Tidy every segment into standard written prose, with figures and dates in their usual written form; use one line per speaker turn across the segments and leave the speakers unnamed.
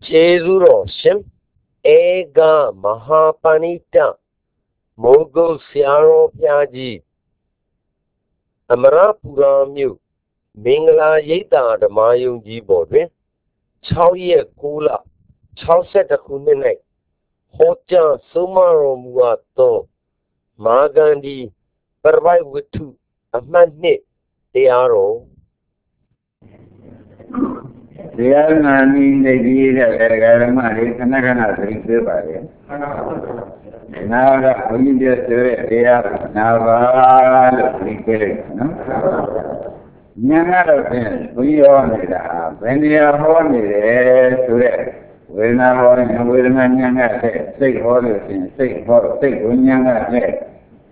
Chezuro Shim Ega Mahapanita Mogo Siaro Piaji Amara Puramyu Mingla Yeta the Mayung Jibodwin Chow Ye Kula Chow set a Kunene Hoja Sumaro Muato Magandi Parvai Witu a Magnet they are all.
They are nani lady Garamari, Kanagana, now the only just they are now Nyanga, we own it. When they are on it, we're not on with Nyanga, say orders and say Nyanga.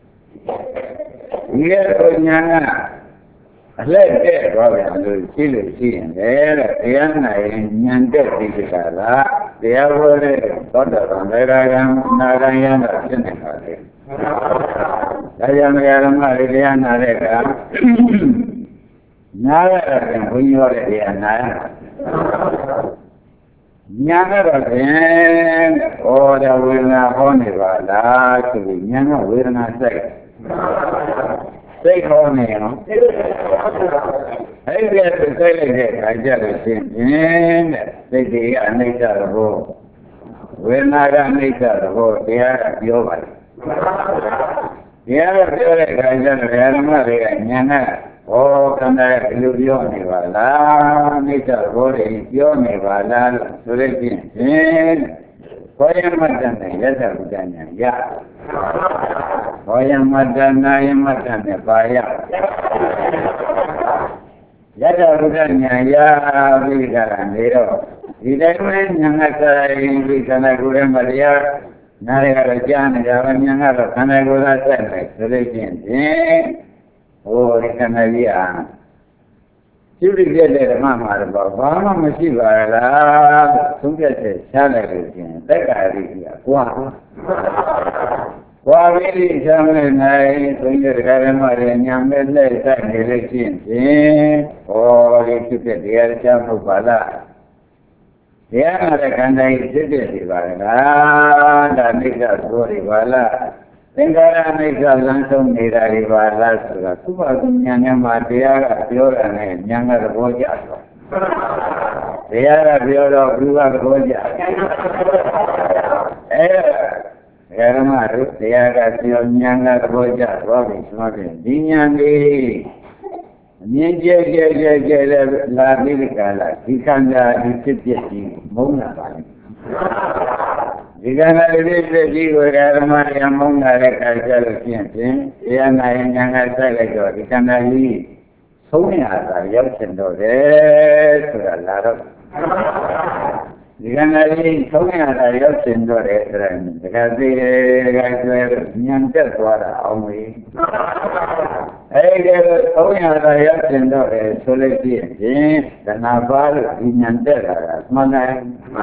We are Nyanga. Let there, Robin, see, and there, Diana in Yanda, they are already got on the Narayana Seneca. Diana Rega. Nara, when you are Diana. Yana again, or the will not honey, but Yana will not say. Say honey, I get to say I just in they are nature of all. We're not a nature of all, they are your life. The other I just Yana, oh, can I do your nature of all, your neighbor, so they can. Koyamadana, Yadavudana, Ya. Koyamadana, Yamadana, Baya. Yadavudana, Ya, Vigaranero. Idaman, Yanaka, Vigana, Maria, Narayana, Yavanyana, Kanagura, Selection, oh, Canavia. You get the Mamma about Bama Mashiva, to get a salary again. That I read. Wow. Well, really, German night, when you're and young men, or if you get the other Jamu Bala. The other kind of city, I make that story. Tengara naika langsung dari balas sudah. Cuma dunia madia biora nyanga roja. Biara biora berubah roja. Karena harus biara biora nyanga roja. Roja semakin dinyandi. Nyenje lagi dikala. Dikanda dicipti muna balik. Jika ada di negara yang mengalami kerajaan, yang jangan saja jika nanti semua ada yang cenderung sudah larut. Jika nanti semua ada yang cenderung jadi yang tersuara omri. Semua ada yang cenderung solusi dan apa yang tersuara mana?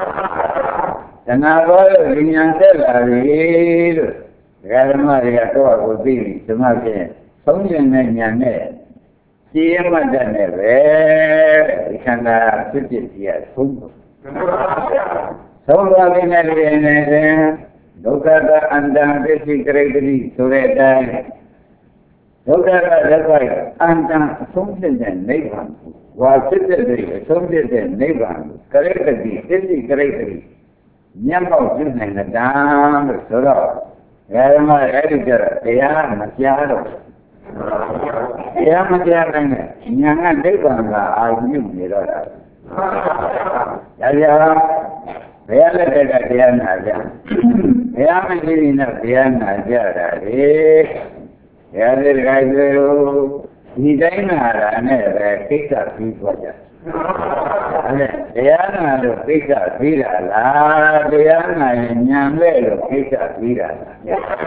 Kenapa dengan terlalu kerana dia tu aku pilih semakin semuanya ni siapa dan lepas kerana setiap sumber. Semua ni dokter anda besi kerja surat dokter dapat anda sumber dan lepas wasit dari sumber dan lepas kerja besi kerja Nyamau jenis nedam bersuara. Kerana editor dia macam dia macam nyangan depan argum ni lah. Jadi dia ada dia naja. Dia macam dia naja dari. Dia dari ni dah ada ni kita fikir. Dia nak fikir lah, dia nak nyambil fikir lah.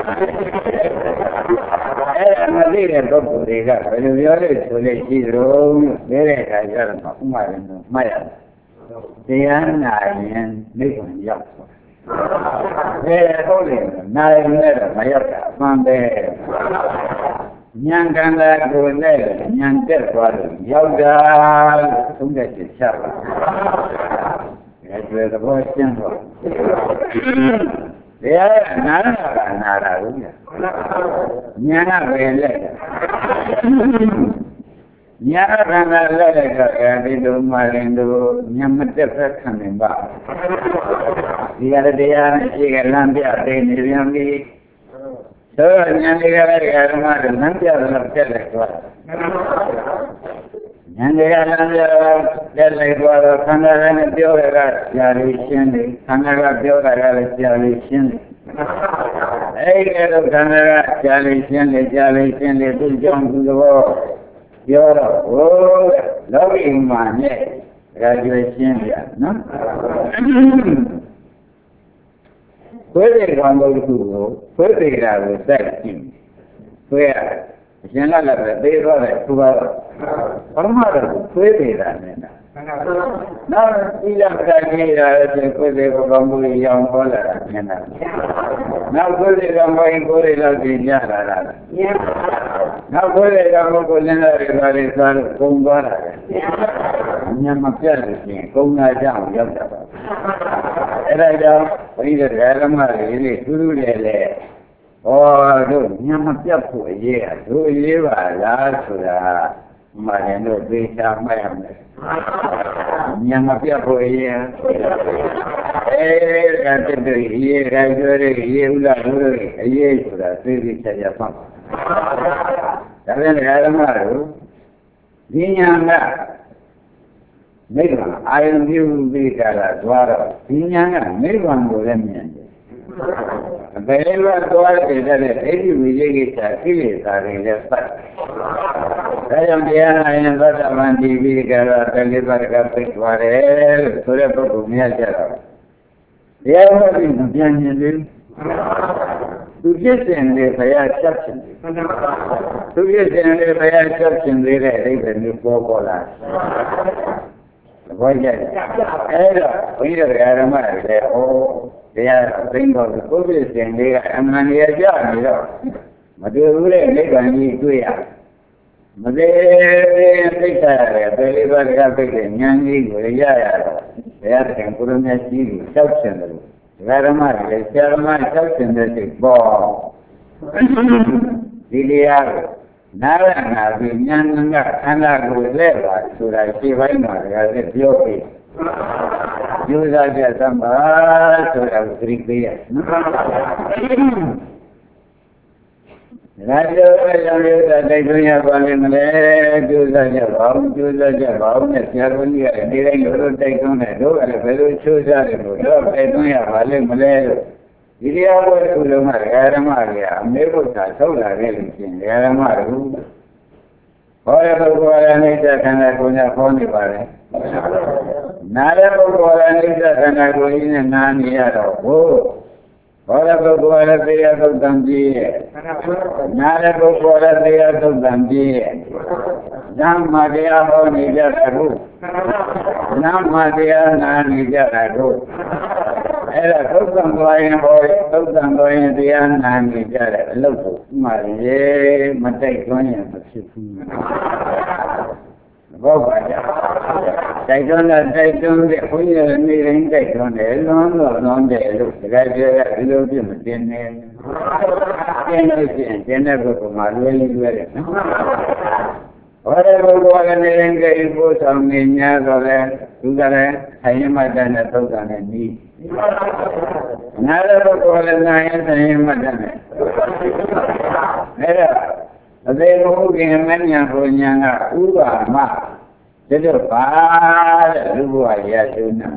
Nanti dia tu boleh kan, kalau dia boleh cium, dia kajar macam dia nak yang ni yang. Dia boleh, nak macam mana? Nyangkan lagu ni, nyangker baru, yaudah, tunggu siapa. That's the question for. They are Nara. Yana Vele. Yana Lega, Marindo, Yamata coming back. The other day, she got Lambia, they so, Yanga, Lambia, General, they were to Armada, now, we are Bambu, young Bola. Now, good is a more good in Yara. Now, good is a more good in Kumbara. Yamapel, Kunga down, Yamapa. And I don't read it, Adamari, Tulu. Oh, Yamapapu, yes, who live a lot my no big man. Yamapapu, yes. I am you big at water. Pinyanga, make one go them. Wherever God is at any village, affiliates are in the spot. I am there, I am not a man, TV, deliver carpet, whatever, so that for me, they are not in the Pianin. To get in the fire exception. To get in the fire exception, they are even before Poland. Why that? We are Aramar, oh. They are things of the Buddhist and they are Amania Jan, Madure, they can eat to ya. Madere, they are very well captain, Yangi, they are Tempurumasi, Substance. Varamar, they share my substance that is born. Dilia, Narana, Yanga, Anna, so I see why not, as a yogi. You are some of 3 years. Raja, they don't have one Jews are about, if you are only a day, you don't take on a door, and a fellow shoes are they don't have Valim Malay. Idia was to the Maramaria, neighbors are so like anything, Yaramaru. However, Guaranita can I go to Pony. Nada Guaranita can I go in and Nania. Oh, however, Guarantia of Dundee. Nada Guarantia of Dundee. Nam Madia Honija Aru. Nam Madia Nanija Aru. Era Tokan going boy, Tokan going the Nanija. Look, Marie, Matai Gonia. They don't the Queen meeting, they don't long day, look, the guy there, I love him, never come out really very. Whatever Guaranian gave was on the Yazore, Sugare, Hayamadan, Togan and me. Another Guaranian, Hayamadan. They moved in many of Yanga, Uba, Ma. They do bad, Lua Yasuna.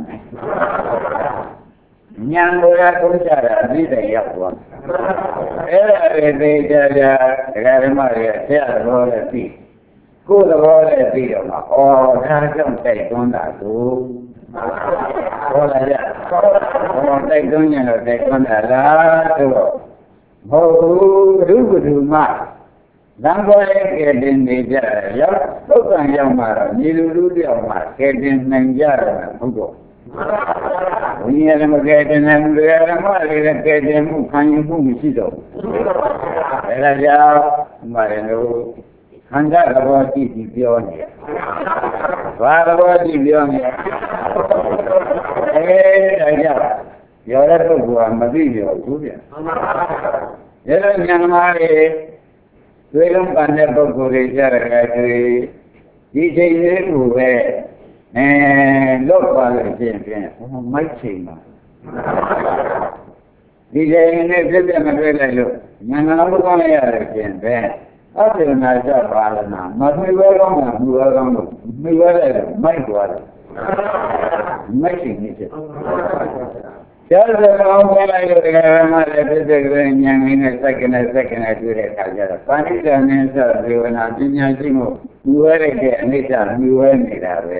Yanga Kuchara, need a young one. Every day, Ramaria, Sarah, Tea. Go the water, Tea, or don't take on that. All that. Take on you, take on that. Oh, do much. Number get in the jar, look on Yamara, Nilu Yamar, get in Nanjara, Hugo. We had him again and we had a mother get him who can you boom Sido. Raja, Marino, and that about the Bionia. What about the Bionia? ရောတဲ့ပုဂ္ဂိုလ်ကမသိရောဘူးဗျ။ဒါတော့ဉာဏ်မာရီသွေးလုံးပန်တဲ့ပုဂ္ဂိုလ်တွေကြတဲ့အခါဒီချိန်လေးကိုပဲလွတ်သွားလို့ဖြင့်မိုက်ချိန်မှာဒီချိန်နဲ့ပြည့်ပြည့်မတွေ့လိုက်လို့ဉာဏ်နာလို့ကောင်းရတဲ့ဖြင့်ပဲအပြည့်နာကြပါလားနာမသိဘဲကောင်းမှာမူဘဲကောင်းလို့မိဘတဲ့မိုက်သွားတယ်မိုက်ချိန်နေချက်ကျောင်းတော်ကောင်းလိုက်လို့တရားမှလည်းပြည့်စုံတဲ့ဉာဏ်နဲ့စက္ကနဲ့တွေ့တဲ့အခါကျတော့ပါဠိတော်နဲ့ဆိုဇေဝနာပညာရှိမှုမြူရတဲ့အနိစ္စမြူရနေတာပဲ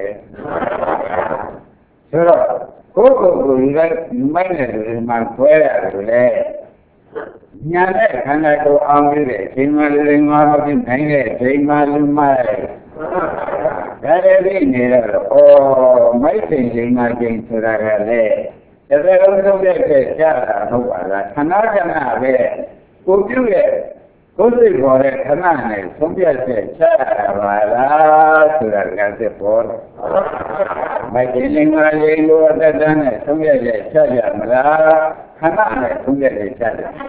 ဆိုတော့ကိုယ်ကိုယ်ကမိုက်တဲ့လူတွေမှာခွဲရတယ်လေညာတဲ့ခန္ဓာကိုယ်အောင်ပြီးတဲ့အချိန်မှလည်းငါးပါးဖြစ်နိုင်တဲ့အချိန်မှလည်းမိုက်ဒါလည်းနေတော့မိုက်ချိန်ချိန်မှချိန်ဆိုတာကလည်းတကယ်လို့ဆုံးဖြတ်ချက်ကြားတာဟုတ်ပါလားခဏခဏပဲကိုပြုရဲ့ကိုယ်စိတ်ပေါ်တဲ့ခဏနဲ့ဆုံးဖြတ်ချက်ကြားတာပါလားဆိုတာကသက်ပေါ်တယ်မိုက်ခြင်းငါရင်လိုအတ္တနဲ့ဆုံးဖြတ်ချက်ကြားကြမလားခဏနဲ့ဆုံးဖြတ်ချက်ကြားတယ်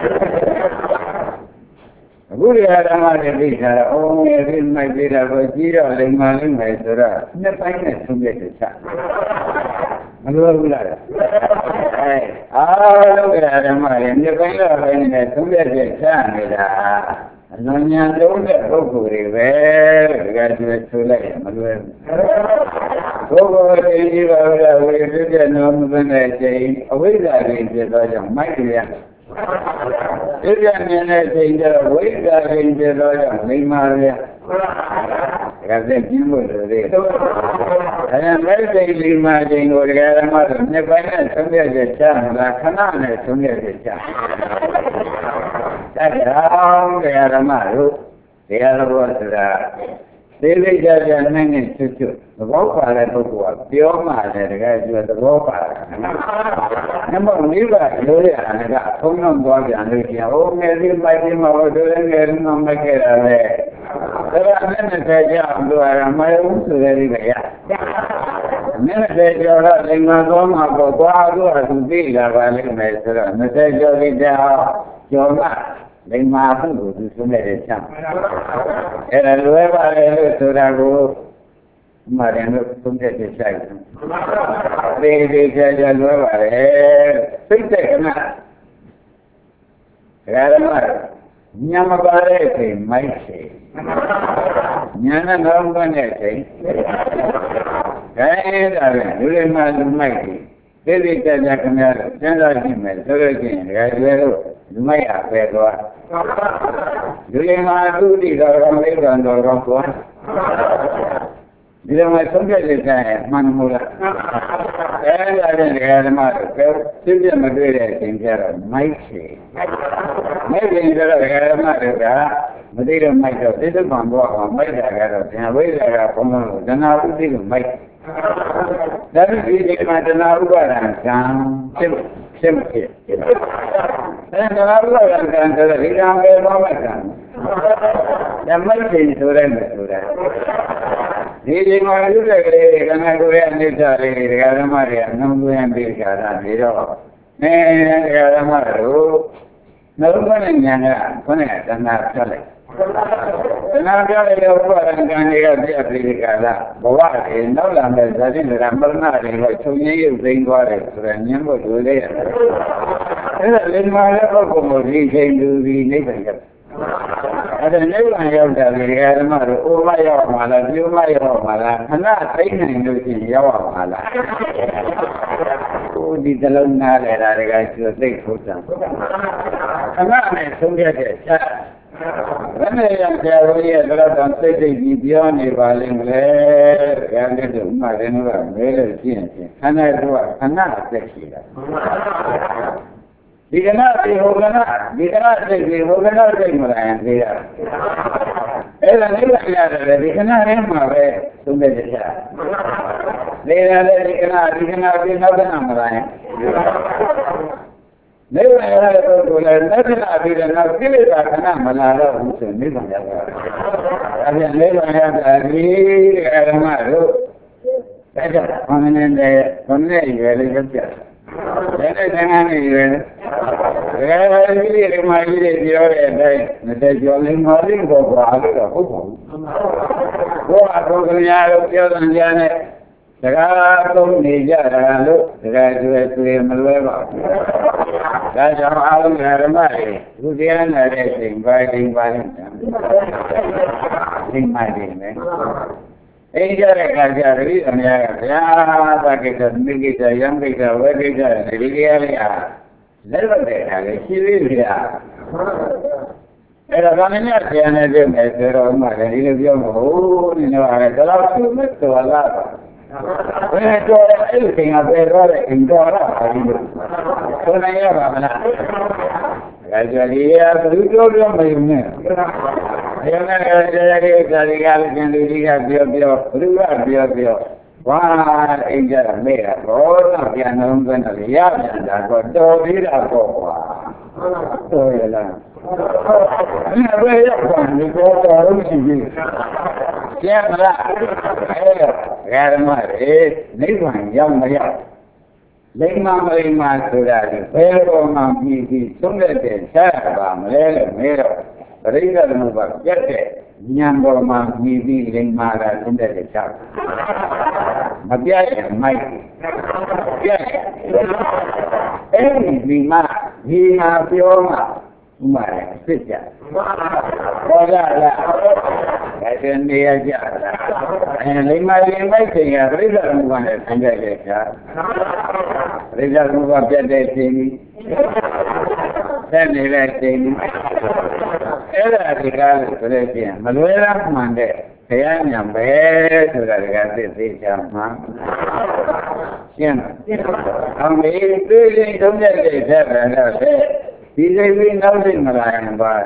အခုဒီအရမတွေသိတာဒီမိုက်သေးတာကိုကြီးတော့လိမ္မာလိမ့်မယ်ဆိုတော့နှစ်ပိုင်းနဲ့ဆုံးဖြတ်ချက်ချမလိုဘူးလားအားလုံးကဓမ္မတွေနှစ်ပိုင်းတော့ပဲနဲ့သုံးပြည့်ချနေတာအလွန်ညာလုံးတဲ့ပုဂ္ဂိုလ်တွေပဲတကယ်ဆိုလိုက်မလွယ်ဘူးပုဂ္ဂိုလ်တွေကြီးပါလားဝိသုဒ္ဓနောမသိတဲ့အချိန်အဝိဇ္ဇာတွေဖြစ်သောကြောင့်မိုက်ကြရဒီပြမြင်တဲ့အချိန်ကျတော့ဝိဇ္ဇာတွေဖြစ်သောကြောင့်လိမ္မာရကဲပြင်းဖို့လိုသေးတယ်အဲမဲ့စိတ်လိမ္မာခြင်းကိုတရားဓမ္မတို့နှစ်ပိုင်းနဲ့သုံးပြချက်ချမှာခဏနဲ့သုံးပြချက်ချတရားတရားဓမ္မတို့တရားတော်ဆိုတာသေသေးကြကြနိုင်နေချွတ်ချွတ်သဘောပါတဲ့ပုဂ္ဂိုလ်ကပြောမှလည်းတကယ်ကျွတ်သဘောပါတာနမောမိဘလိုရတာကထုံးလုံးသွားပြန်လို့ရှိရင်ငယ်လေးမိုက်ပြီးမှဟိုတို့လည်းငယ်လေးမှမိုက်ခဲ့တာပဲဒါကနဲ့နဲ့ကြအောင်လို့ရမယုံဆိုတဲ့ဒီကရနဲ့ကျော်တော့လိမ္မာသောမှာပေါ့ကွာတို့ကသူသိလာပါလိမ့်မယ်ဆိုတော့20ကျော်လေးတောင်ကျော်မှလိမ္မာမှုကိုသူဆုံးတဲ့ချမ်းအဲ့ဒါလွယ်ပါလေလို့ဆိုတာကိုမှန်တယ်လို့သုံးတဲ့ချက်ဆိုင်တယ်သေချာလွယ်ပါလေစိတ်တဲ့ကနာဒါရမညာမပါတဲ့အချိန်မိုက်ချေညာနဲ့ကောင်းတဲ့အချိန်ဒါပဲလူတွေမှလူမိုက်တယ်သေသေးချာချာခင်ဗျားတို့စဉ်းစားကြည့်မယ်ဆိုလို့ရှိရင်ဒါကြွယ်လို့လူမိုက်အပဲသွားလူတွေမှာသူတိတော်ကောင်းလေးတော်ကောင်းသွားဒီလိုမှဆုံးဖြတ်ချက်ဆိုင်မှန်မလားအဲ့ဒါနဲ့ဒကာဓမ္မတို့ကသိပြမတွေ့တဲ့အချိန်ကျတော့မိုက်ချေမိုက်ရင်တော့ဒကာဓမ္မတို့ကမသိတော့မိုက်တော့သိတဲ့ဘံဘောကမိုက်တာကတော့ဉာဏ်ဝိဇ္ဇာကဘုံလို့ဇနာဥသိကိုမိုက်ဒါပြီးဒီမှာတဏှာဥပါဒံကံဖြစ်မဖြစ်အဲဒါကဘုရားကံဆိုတဲ့ဒီကံပဲဘောမကံဓမ္မရှင်ဆိုတဲ့ဆိုတာဒီမှာလူတွေကလေးကနာကိုရအနိစ္စလေးဒကာဓမ္မတွေအနှုံသွင်းပြီးကြတာနေတော့ဒကာဓမ္မတို့နှလုံးသွင်းတဲ့ဉာဏ်ကခေါင်းနဲ့တဏှာဖြတ်လိုက်တဏှာဖြတ်လိုက်တော့ဘုရားကံတွေကပြည့်ပြီးကြတာဘဝတွေနောက်လာမဲ့ဇာတိတွေကမရဏတွေကိုချုပ်ငြိမ်းရုပ်သိမ်းသွားတယ်ဆိုတော့ဉာဏ်ဖို့လိုလေရတယ်အဲ့ဒါလိမ္မာတဲ့ပုဂ္ဂိုလ်ကိုဒီချိန်လူဒီနိဗ္ဗာန်ရောက်အဲ့ဒါနိဗ္ဗာန်ရောက်တာဒီဓမ္မတို့အိုမရောက်မှာလားပြုမရောက်မှာလားခဏသိနိုင်လို့ရှိရင်ရောက်မှာလားကိုဒီတလုံးနားလေတာတကယ်ကျသိဖို့တန်ခဏနဲ့ဆုံးဖြတ်တဲ့ချက်ဘယ်နဲ့ရောက်ကြလို့ရဲ့တော့စိတ်ကြီးပြောနေပါလိမ့်မလဲတကယ်လို့မှလည်းတော့မဲလို့ရှိရင်ခဏတော့ခဏသက်ရှိတာဒီကနေ့ဒီဟိုကနေ့ဒီကနေ့ဒီဟိုကနေ့သိမလားသေးတာအဲ့ဒါလေးလည်းရတယ်ဒီကနေ့ထဲမှာပဲသုံးတဲ့ချက်နေရတယ်ဒီကနေ့ဒီနောက်ကမလားနေရတဲ့ပုဂ္ဂိုလ်လည်းသက္ကနာပြီးတဲ့နောက်ကိလေသာခဏမလာတော့ဘူးဆိုနိဗ္ဗာန်ရောက်တာ။ဒါပြန်နိဗ္ဗာန်ရောက်တာဒီဓမ္မတို့အဲ့ဒါခန္ဓာနဲ့ရွယ်လေးပဲပြတ်တယ်တဲ့တန်ခါနဲ့ရွယ်တယ်ဒီမှာကြီးတွေပြောတဲ့အတိုင်းနဲ့ကြော်လေးမလေးတော့ဘာလို့တော့ဟုတ်ပါဘူးဘုရားတော်ကများလို့ပြောတယ်ကြားနဲ့စကားသုံးနေကြတာလို့စကားကျွေးမလွဲပါဘူးဒါကြောင့်အားလုံးဓမ္မတွေသူတရားနာတဲ့ချိန်ပိုင်းပိုင်းသိမှတ်တယ်နဲ့အိမ်ကြတဲ့ခါကျတတိအများကဘုရားသကိစ္စမိကိစ္စယံကိစ္စဝေကိစ္စဒီတရားလေးအားလက်လွတ်တဲ့အခါလေးရှိသေးတယ်အဲ့ဒါကလည်းညဆရာနဲ့တွေ့မယ်ဆိုတော့မှလည်းဒီလိုပြောမှာဟုတ်နေတော့အဲ့ဒါတော့သူ့မဲ့တော်လာဘယ်တော့အဲ့ဒီခင်ကပဲတော့တဲ့အင်တော်ရပါလိမ့်မယ်ဆိုနိုင်ရပါမလားဒါကြလေးရသူတို့ပြောမယူနဲ့အရင်ကတရားကြီးစာရီကလည်းကျန်လူကြီးကပြောဘုရားပြောဝါအိမ်ကြတာမဲ့တာဘောတော့ပြန်လုံးသွင်းတယ်ရပြန်တာတော့တော်သေးတာပေါ့ကွာတော်ရလားအဲ့ဒါပဲရောက်ပါဒီတော့တော်ရှိပြီကျန်မလားအဲ့ဒါဓမ္မတွေနိဗ္ဗာန်ရောက်မရောက်လိမ္မာမလိမ္မာဆိုတာဒီဘယ်တော့မှပြီးသုံးတဲ့ရှားပါမလဲလို့မဲတော့ပရိသတ်မှုပါပြတ်တဲ့ဉာဏ်ပေါ်မှာပြီးလိမ္မာတာသုံးတဲ့ရှားမပြတ်ရင်မိုက်ပြတ်အဲ့ဒီမှာပြောမှာဥမာစစ်ကြဘောရလားဒါဆိုနေရကြလားလိမ္မာရင်မိုက်ချိန်ကပရိသတ်မှုကလည်းဆင်းရဲတဲ့ရှားပရိသတ်မှုကပြတ်တဲ့ချိန်ကြီးဆက်နေတဲ့ချိန်ကြီးအဲ့ဒါဒီကားလို့ဆိုလို့ရှိရင်မလွဲလားမှန်တဲ့ဘုရားညာပဲဆိုတာဒီကသိချာမှရှင်းအောင်မေးတွေ့ရင်သုံးတဲ့စိတ်သက်တယ်တော့ဒီစိတ်ပြီးနောက်စိတ်မလာရင်ပါ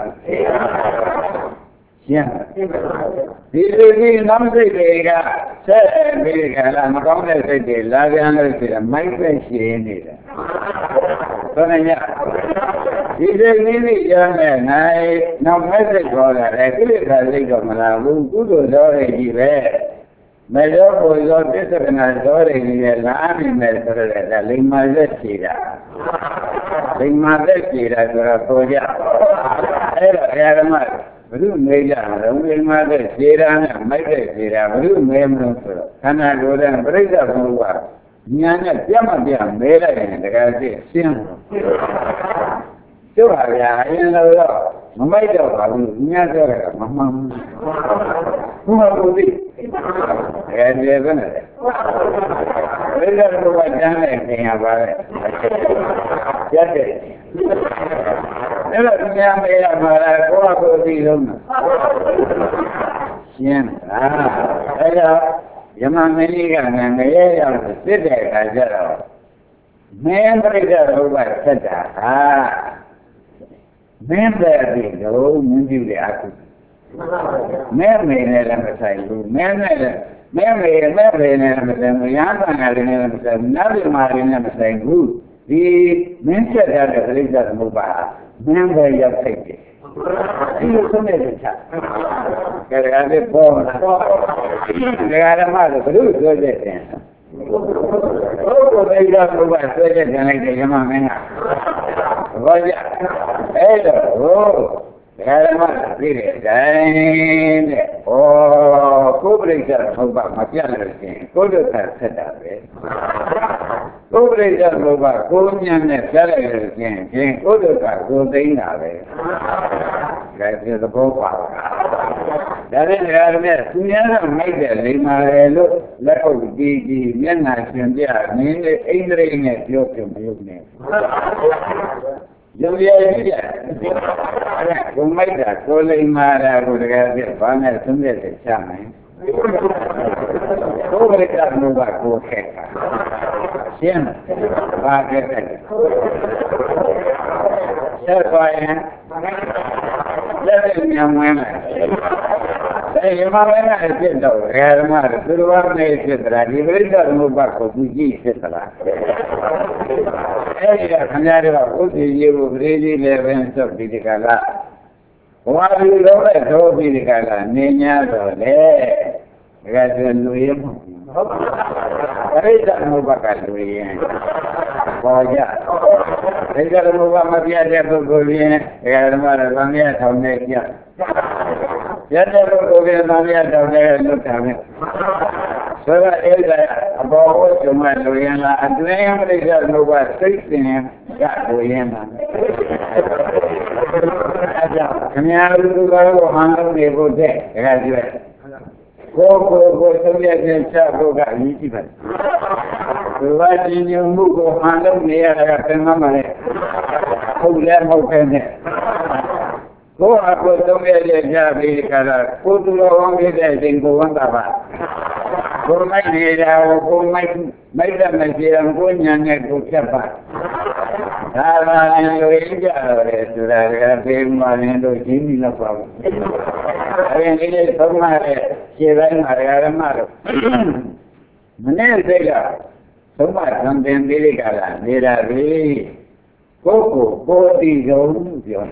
ရှင်းဒီစိတ်ပြီးနောက်စိတ်တွေကဆက်ပြီးကြလားမကောင်းတဲ့စိတ်တွေလာပြန်လို့ရှိရင်မိုက်ပဲရှင်းနေတယ်ဆိုနေညဒီစိတ်လေးလေးရမယ်နိုင်နောက်မဲ့စိတ်ပေါ်လာတယ်ကိလေသာစိတ်တော့မလာဘူးကုသိုလ်တော်တွေကြီးပဲမရောပေါ်ရောပြစ္ဆကနာတော်တွေကြီးလည်းလာနေမယ်ဆိုတော့ဒါလိမ္မာသက်ရှိတာလိမ္မာသက်ရှိတာဆိုတော့ပေါ်ကြအဲ့တော့ဓမ္မဘုရုမေးကြတယ်လိမ္မာသက်ရှိတာနဲ့မိုက်သက်ရှိတာဘုရုမေးမလို့ဆိုတော့ခန္ဓာကိုယ်နဲ့ပြိဿဘုရားညာနဲ့ပြတ်မပြတ်မဲလိုက်ရင်တကယ်သိရှင်းကျုပ်ဟာဗျာအရင်တော့မမိုက်တော့ပါဘူးညပြောတာမမှန်ဘူးဘုရားကိုသိတယ်ပဲနဲ့ဘယ်လိုလဲကျမ်းနဲ့သင်ရပါလဲရက်တယ်အဲ့တော့ညမေးရမှာလားကိုယ့်ကိုသိလုံးရှင်းအဲ့တော့ယမမင်းကြီးကငရဲရောက်စစ်တဲ့အခါကျတော့မင်းပြိတ္တဘုရားဆက်တာဟာမင်းပဲဒီလိုမင်းပြုတဲ့အခုမင်းမေနဲ့လည်းမဆိုင်ဘူးမင်းနဲ့လည်းမင်းမေနဲ့မဆိုင်ဘူးရဟန်းတန်ခါတွေနဲ့လည်းမဆိုင်ဘူးနတ်ပြည်မာတွေနဲ့မဆိုင်ဘူးဒီမင်းဆက်တဲ့ပြိတ္တဘုရားမင်းပဲရောက်ထိုက်တယ်ဒီလိုဆုံးနေတဲ့ချက်ကြရတဲ့ပေါ်လာဓမ္မဆိုဘယ်လိုပြောတဲ့တဲ့ဘုရားဘုရားဆွဲတဲ့ကြံလိုက်တဲ့ဓမ္မမင်းကဘောကြအဲ့တော့ဓမ္မပြည့်တဲ့အတိုင်းတဲ့ဩကိုယ်ပြိဿဘုရားမပြတ်လို့ရှိရင်ကိုယ်တို့ဆက်တာပဲကိုယ်ပြိဿဘုရားကိုယ်ဉာဏ်နဲ့ပြတ်လိုက်လို့ရှိရင်ကိုယ်တို့ကကိုယ်သိနေတာပဲဒါပြသဘောပါဒါနဲ့ဓမ္မနဲ့သူများကမိုက်တဲ့လိမ္မာတယ်လို့လက်ဟုတ်ကြီးမျက်နှာရှင်ပြနင်းတဲ့အိန္ဒြေနဲ့ပြောပြမရုပ်နဲ့ရုပ်ရည်ကြီးအဲ့ဒါကိုမိုက်တာကိုလိမ္မာတာကိုတကယ်ပြဘာနဲ့သုံးတဲ့ချမယ်ကိုယ်ပြိတ္တဘုရားကိုခက်တာရှင်းပါခဲ့တယ်ဆက်ပါရင်လက်နဲ့ညံဝင်မယ်အဲဒီမှာလည်းဖြစ်တော့ဓမ္မသူတော်ဘာနဲ့ဖြစ်တာဒီပြိတ္တဘုရားကိုသူကြည့်ဖြစ်တာအဲဒီကခင်ဗျားတို့ကဥစ္စည်းရေးဖို့ပရိသေလည်းပဲဆိုဒီကလာဘဝလူလုံးနဲ့သောပြီးဒီကလာနေ냐တော့လေဒါကဆိုလူရမရိစ္ဆာန်ဘုဘကလူရင်ပေါ်ကြဒိဋ္ဌိဘုဘမပြတ်တဲ့ပုဂ္ဂိုလ်ရင်ဓမ္မတော်သံဃာထောင်နေကြရတဲ့ပုဂ္ဂိုလ်ကသံဃာထောင်နေလွတ်တာပဲဆိုတော့အဲ့ဒါအဘောဝတ်ကျွမ်းလူရင်လားအတွင်းပရိစ္ဆာန်ဘုဘစိတ်စဉ်ကလူရင်လားအဲ့ဒါခင်ဗျားတို့ကတော့ဟန်လို့နေဖို့တဲ့ဒါကြည့်ကိုသုံးရခြင်းချဖို့ကအရေးကြီးပါတယ်ဒီဝါရှင်ညမှုကိုဟန်လို့နေရတာကသင်္ကန်းပါလေဟုတ်လည်းမဟုတ်ပဲနဲ့ကိုယ့်အကိုသုံးရခြင်းချပြီးကြတာကိုသူတော်ကောင်းဖြစ်တဲ့အချိန်ကိုဝမ်းသာပါကိုမိုက်နေတာကိုမိုက်တဲ့မရှိရင်ကိုညာနဲ့ကိုဖြတ်ပါဒါပါရင်လူရင်းကြတယ်ဆိုတာကဖေးမှရင်တို့ကြီးမိတော့ပါဘူးအဲဒီနေ့သုံးရတဲ့ခြေပိုင်းမှာဓမ္မတို့မနေ့စိတ်ကသုံးပါးသံသင်သေးတဲ့ကလာနေတာပြီကိုတိဆုံးပြော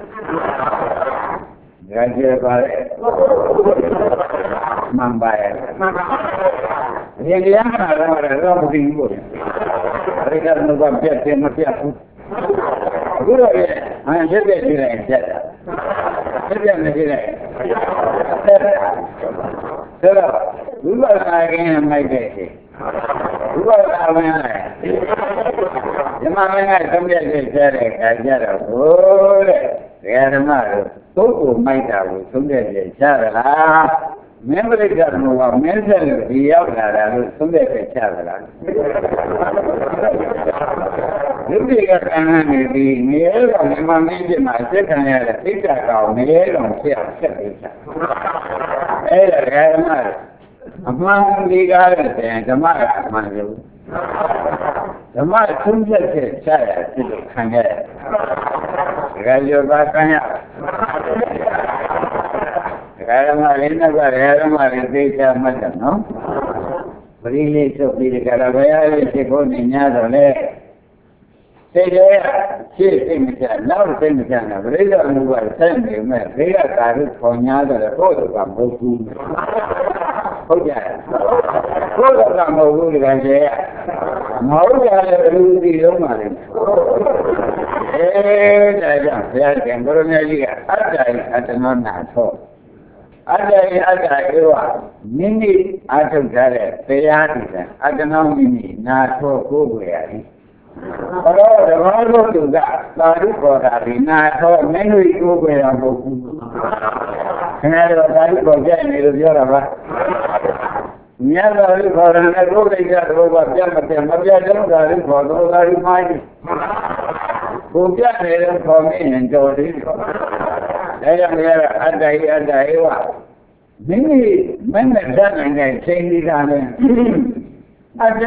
ဒါကြပါလေမှန်ပါရဲ့ဒီကရမှာတော့မသိဘူးအဲ့ဒါကတော့ပြတ်တယ်မပြတ်ဘူးအခုတော့ဖြစ်တဲ့ဒီလိုက်ပြတ်တာဖြစ်နေတယ်ဆိုတော့ဘုရားနာခင်မိုက်တဲ့ဘုရားနာမင်းလိုက်ဓမ္မမင်းကသုံးပြည့်ကျတဲ့အခါကျတော့ဟိုတဲ့ဓမ္မတို့ကိုမိုက်တာကိုသုံးပြည့်ကျရလားမင်းပရိစ္ဆေသမုပ္ပါမင်းဆက်လို့ဒီရောက်လာတာလို့သုံးပြည့်ကျရလားဒီပိကကံနေပြီးနေရောဓမ္မမင်းပြမှာစက်ခံရတဲ့သိက္ခာကောင်နေရောဖြစ်အောင်ဆက်ပြီးတာအဲ့ဒါဓမ္မအမှန်ဒီကားတဲ့ဓမ္မကအမှန်လို့ဓမ္မသုံးချက်ချက်ချရဖြစ်လို့ခံရတယ်ဒါကြရောပါခံရဓမ္မလေးနဲ့ကဓမ္မလေးသိချမှတ်တယ်နော်ပရိလေးချုပ်ပြီးကြတာဘယ်ရည်ရှိဖို့နေ냐တော့လေစိတ်ရဲ့ရှေ့စိတ်မချနောက်စိတ်မချတာပရိစ္ဆေမှုကဆက်နေမဲ့ဘေးကကာရုခေါ်냐တော့ဘုရားကမဟုတ်ဘူးဟုတ်ကြရဲ့ဘုရားကမဟုတ်ဘူးဒီကကျေမဟုတ်ကြတဲ့လူဒီလုံးပါလေဒါကြောင့်ဘုရားရှင်ကိုရမကြီးကအတ္တယအတ္တနောနာသောအတ္တယအတ္တဧဝမိမိအာထုတ်ထားတဲ့တရားတည်တဲ့အတ္တနောမိမိနာသောကိုယ်ွယ်ရည်ဘာလို့ဓမ္မလို့သူကသာဓုခေါ်တာဒီနာသောမင်းတို့ကိုယ်ွယ်ရမဟုတ်ဘူးခင်ဗျားတို့သာဓုခေါ်ကြနေလို့ပြောတာပါမြတ်စွာဘုရားခေါ်တယ်နဲ့ကိုယ်ကိစ္စတို့ကပြတ်မပြတ်မပြတ်တော့သာဓုခေါ်တော့သာဓုမိုင်းကိုပြတ်နေတယ်ခေါ်မင်းတော်သေးတယ်ဒါကြောင့်လည်းအတ္တယအတ္တဧဝမိမိမနဲ့တတ်နိုင်တဲ့ချိန်ဒီကလည်းအတ္တ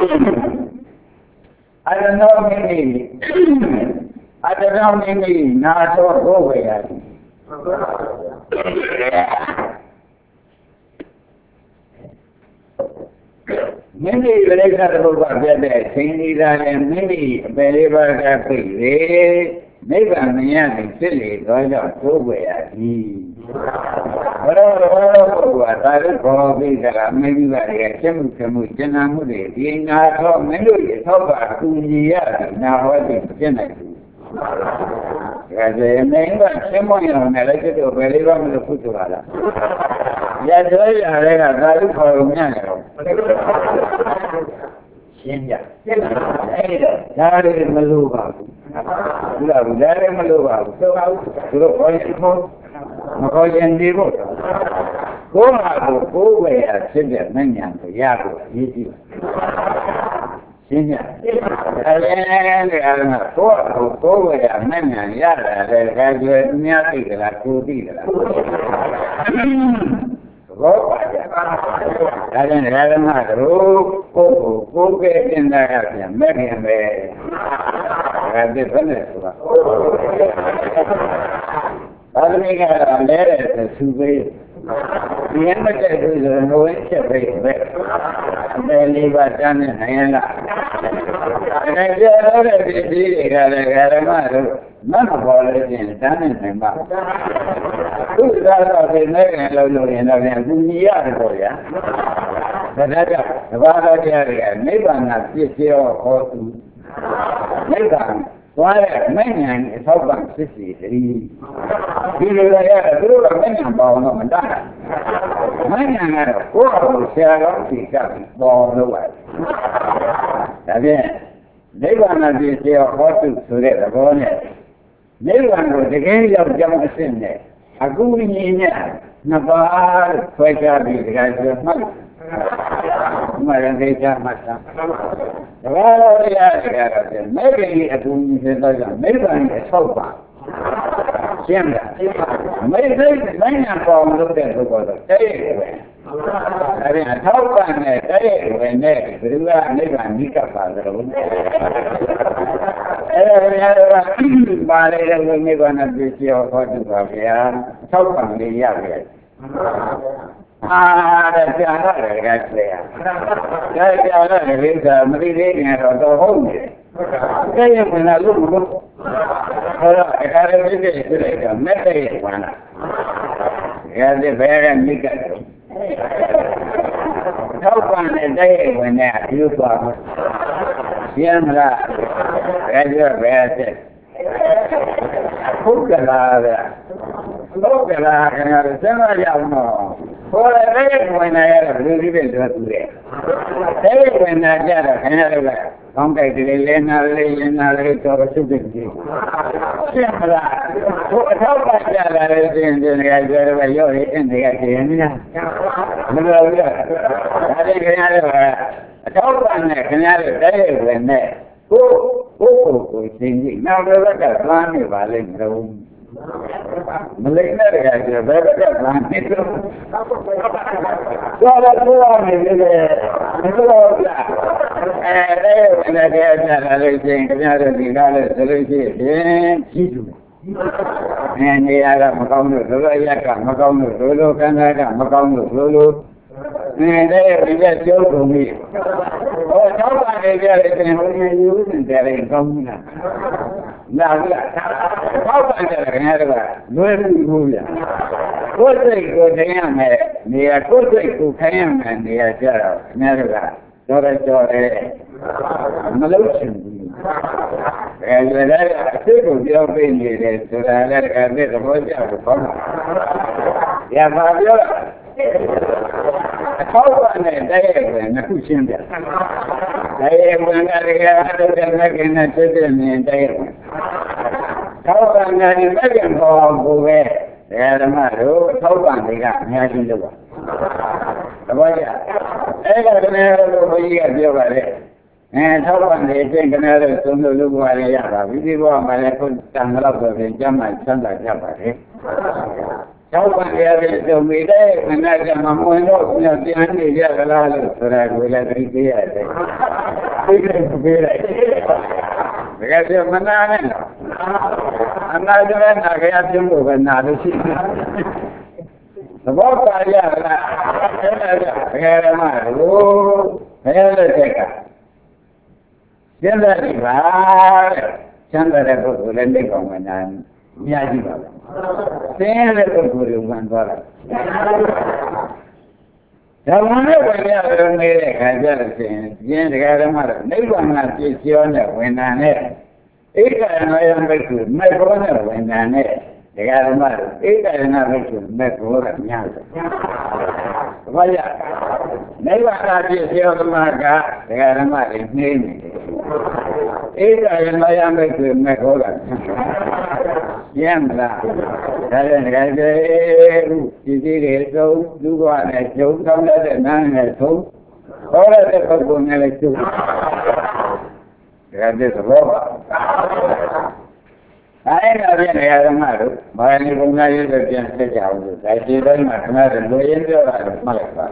နောမိမိအတ္တနောမိမိနာသောဘုဝေယမိမိပရိက္ခတဘုရားပြတဲ့ချိန်ဒီကလည်းမိမိအပေလေးပါးကပြည့်လေနိဗ္ဗာန်မြင်ရသည်ဖြစ်လေတော့ကြောင့်သိုးွယ်ရသည်ဘရောဘုရားသာရခေါ်ပြီးကြတာမင်းကြီးကလည်းချက်မှုချက်မှုကျင်နာမှုတွေဒီနာတော့မင်းတို့ရဲ့သောတာကူညီရသည်နာဟောသည်ဖြစ်နိုင်ဘူးဒါဆိုရင်မင်းကချက်မရအောင်လည်းတို့ဘယ်လေးပါမလို့ဖုတ်သွားတာရသေးရတဲ့ကသာရခေါ်လို့ညံ့တယ်တော့ရှင်းပြအဲ့ဒါဒါလည်းမလို့ပါဘူးဘုရားဘုရားလည်းမလို့ပါဘူးဆိုတော့သူတို့ခေါ်ရင်ခေါ်မခေါ်ရင်ဒီဖို့ကိုယ်ဟာကိုယ်ဝယ်ရဖြစ်တဲ့မဉ္ဇဉ်ကိုရဖို့ရည်ကြည့်ရှင်းပြအဲ့ဒါကိုယ်ဝယ်ရမဉ္ဇဉ်ရတယ်ဒါကြွယ်အများသိကြလားကိုသိကြလားဘောပါကြဒါကြောင့်ဓမ္မတို့ကိုယ်ကဲတင်တာကပြန်မဲ့ခင်ပဲဒါသိဖက်နေဆိုတာဘာလို့လဲကလဲတဲ့သူပေးဒီရမတဲ့သူဆိုတော့ဝဲချက်ပဲပဲအဲလေးပါတန်းနေနိုင်ရလားအဲကြောတဲ့ဒီတွေကလည်းဓမ္မတို့မမပေါ်လို့ချင်းတန်းနေနိုင်ပါသူကတော့ဒီမဲ့လို့ရင်တော့ပြန်သူညီရတယ်ပေါ့ဗျာဒါဘာသာတရားတွေကနိဗ္ဗာန်ပြည့်စုံဟောသူနိဗ္ဗာန်သွားတဲ့မဉ္ဇဉ်အထောက်ပံ့ဖြစ်စီတည်းဒီလိုရရသူတို့ကမဉ္ဇဉ်ပေါအောင်တော့မတတ်မဉ္ဇဉ်ကတော့ကိုယ့်အကိုဆရာတော်ဖြေကပေါ်လို့ပါဒါဖြင့်နိဗ္ဗာန်ပြည့်စုံဟောသူဆိုတဲ့သဘောနဲ့နိဗ္ဗာန်ကိုတကယ်ရောက်ကြောင်းအစစ်နဲ့အခုညီနဲ့နှစ်ပါးဆွဲကြပြီးတကယ်ဆိုမှတ်ရင်ကြမှာသာဘာလို့ရရလဲမဲ့ကြီးအတူကြီးဖြစ်တော့ကြောင့်နိဗ္ဗာန်ရဲ့ဆောက်ပါရှင်းလားမိတ်စိတ်နိုင်ငံပေါင်းလို့တဲ့ဘုရားတော့တည်းရဲ့ပဲအဲဒီအထောက်ပံ့နဲ့တည်းရဲ့ပဲနဲ့ဘယ်သူကနိဗ္ဗာန်နိကပ်ပါသလဲအဲဒီကတော့ပါလေတဲ့နိဗ္ဗာန်ပြည့်စုံဟောတူပါဗျာအထောက်ပံ့လေးရပြီတဲ့ကြာရတယ်ကဆရာကြာရတယ်ကိစ္စမသိသေးရင်တော့ဟုတ်နေတယ်ရဲ့ဝင်လာလို့မလို့ဟောတော့အခါရပြည့်ပြည့်ပြည့်ကမဲ့တဲ့ဝင်လာအဲဒီဘယ်ကနိကတ်ထောက်ပံ့တဲ့တဲ့ဝင်နေအပြုသွားမှာရှင်းမလားအဲဒီဘယ်တဲ့ဟုတ်ကလားဗျဟုတ်ကလားခင်ဗျားစဉ်းစားကြအောင်တော့ခေါ်တဲ့ဝင်နေရတဲ့လူကြီးတွေတော့သူတယ်တဲ့ဝင်နေကြတော့ခင်ဗျားတို့ကကောင်းကြိုက်တယ်လဲနာလေးရင်နာလေးတော့စုပ်ကြည့်ရှင်းမလားဘုအထောက်ပါကြလာတဲ့ရှင်တွေကပြောတော့ရော့ရင်းတွေကရှင်များမလို့ဘူးဒါလည်းခင်ဗျားတို့ကအထောက်ပါနဲ့ခင်ဗျားတို့တဲ့ဝင်နေကိုရှင်းကြည့်နောက်တော့ကသမ်းနေပါလိမ့်မလို့မလိမ့်တဲ့ကကျဘယ်ကသမ်းနေတော့တော့နေတယ်မလို့လားတဲ့ဝင်တဲ့ကြတာလို့ချင်းခင်ဗျားတို့ဒီကားလို့ဆိုလို့ရှိရင်ကြီးစုနေရာကမကောင်းလို့လိုရက်ကမကောင်းလို့လိုကံကမကောင်းလို့လိုတဲ့ဒီကပြောကုန်ပြီဟောတော့ပါနေကြတယ်ဟိုနေယူနေတဲ့ကောင်းလားနားလားဟောပါတယ်ခင်ဗျားတို့ကလွယ်ဘူးဗျာကိုယ်စိတ်ကိုထိုင်ရမယ်နေရာကိုယ်စိတ်ကိုထိုင်ရမယ်နေရာကြတော့ခင်ဗျားတို့ကကြော်မလို့ချင်ဘူးအဲဒီလည်းအစ်ကိုပြောပေးနေတယ်ဆိုတာလည်းအဲ့ဒီသဘောကျတော့ဘာမှရပါပြောအထောက်ပံ့နဲ့တည်းရဲ့နှစ်ခုရှင်းပြတည်းရဲ့ဝင်ကလေးကတော့တဲ့မကင်းနဲ့ဖြစ်တဲ့မြင်တည်းရဲ့ထောက်ပံ့နဲ့မကင်းပေါ်ကိုပဲဓမ္မတို့ထောက်ပံ့တွေကအများကြီးလို့ပါသဘောကျအဲ့ဒါကလည်းဘုရားကြီးကပြောပါတယ်ထောက်ပံ့နေခြင်းကလည်းသုံးလို့ဘုရားလည်းရပါပြီဒီဘဝမှာလည်းကိုယ်တန်တော့ဆိုရင်ကျမ်းမှချမ်းသာကြပါတယ်ထောက်ပံ့ရတဲ့ဒုမိတဲ့ခဏကမှမဝင်တော့ပြန်နေကြကြလားလို့ဆိုတာကိုလည်းသိသေးရတယ်သိတယ်ပြေးလိုက်ဒါကမနာနဲ့အနာကြတဲ့နာကြရပြုလို့ပဲနာလို့ရှိတယ်သဘောပါရလားအဲ့ဒါကဘယ်မှာလို့ဘယ်လိုတက်ကကျန်တဲ့ပါကျန်တဲ့ပုဂ္ဂိုလ်လည်းသိကောင်းမှနာအများကြီးပါပဲသင်တဲ့ပုဂ္ဂိုလ်တွေဝင်သွားတာဒါမှမဟုတ်ဘယ်ရလို့နေတဲ့ခါကျတော့ရှင်ပြင်းတရားဓမ္မတော့နိဗ္ဗာန်ကပြည့်စုံတဲ့ဝိညာဉ်နဲ့ဧကရဏယံဘိက္ခုမေဘောနဲ့ဝိညာဉ်နဲ့တရားဓမ္မတို့ဧကရဏဘိက္ခုမေဘောကများတယ်ဘာရနိဗ္ဗာန်ပြည့်စုံဓမ္မကတရားဓမ္မတွေနှိမ့်နေတယ်ဧကရဏယံဘိက္ခုမေဘောကရမ်းမလားဒါလည်းငါကျေဒီတွေသုံးသူကလည်းကျုံကောင်းတဲ့နားနဲ့သုံးဟောရတဲ့ပုဂ္ဂိုလ်နဲ့လည်းကျုံဒါတဲ့သဘောပါအဲ့ဒါပြန်နေရာဓမ္မတို့ဘာလို့ဘုရားရေးတော့ပြန်ဆက်ကြအောင်လို့ဒါဒီတိုင်းမှာခဏတော့လူရင်းပြောတာတော့မှတ်လိုက်ပါ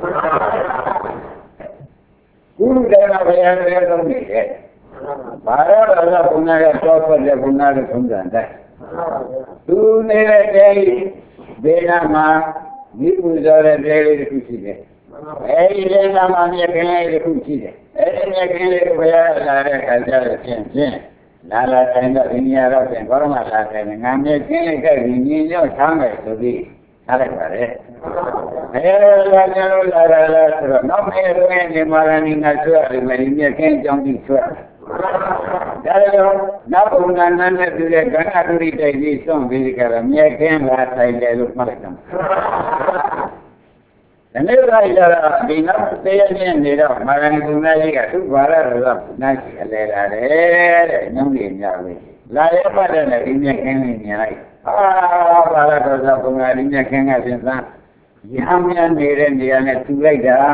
ကုသနာဘုရားရဲ့သုံးနေတယ်ဘာလို့လဲဘုရားကတော့ဆက်တဲ့ဘုရားရဲ့သုံးတယ်သူနေတဲ့ဒေနာမှာမိပူဇော်တဲ့ဒေလေးတစ်ခုရှိတယ်အဲဒီဒေနာမှာမြတ်ခင်လေးတစ်ခုရှိတယ်အဲဒီမြတ်ခင်လေးကိုဘုရားလာတဲ့အခါကျတော့ဖြင့်လာတိုင်းတော့ဒီနေရာတော့ဖြင့်ဘောရမလာတယ်ငါမြတ်ခင်လေးကညီညွတ်ထားမယ်ဆိုပြီးထားလိုက်ပါလေလာကြလို့လာဆိုတော့နောက်မဲ့တွင်ဒီမာရဏီငါဆွဲရတယ်မယ်ဒီမြက်ခင်းအကြောင်းကြီးဆွဲဒါကြောင့်နောက်ဘုံနာနဲ့တူတဲ့ကဏ္ဍတူရိတိုက်ကြီးစွန့်ပြီးကြတော့မြက်ခင်းလာဆိုင်တယ်လို့မှတ်လိုက်တာဒီနေ့ကကြတော့ဒီနောက်သေးရင်နေတော့မာရဏီဘုံနာကြီးကသူ့ဘာရတော့နားရှိအလဲလာတယ်တဲ့ညောင်းကြီးညပဲလာရပတ်တဲ့ဒီမြက်ခင်းကြီးမြင်လိုက်ဘာရတော့ဘုံနာဒီမြက်ခင်းကပြင်စမ်းရဟန်းများနေတဲ့နေရာနဲ့တူလိုက်တာ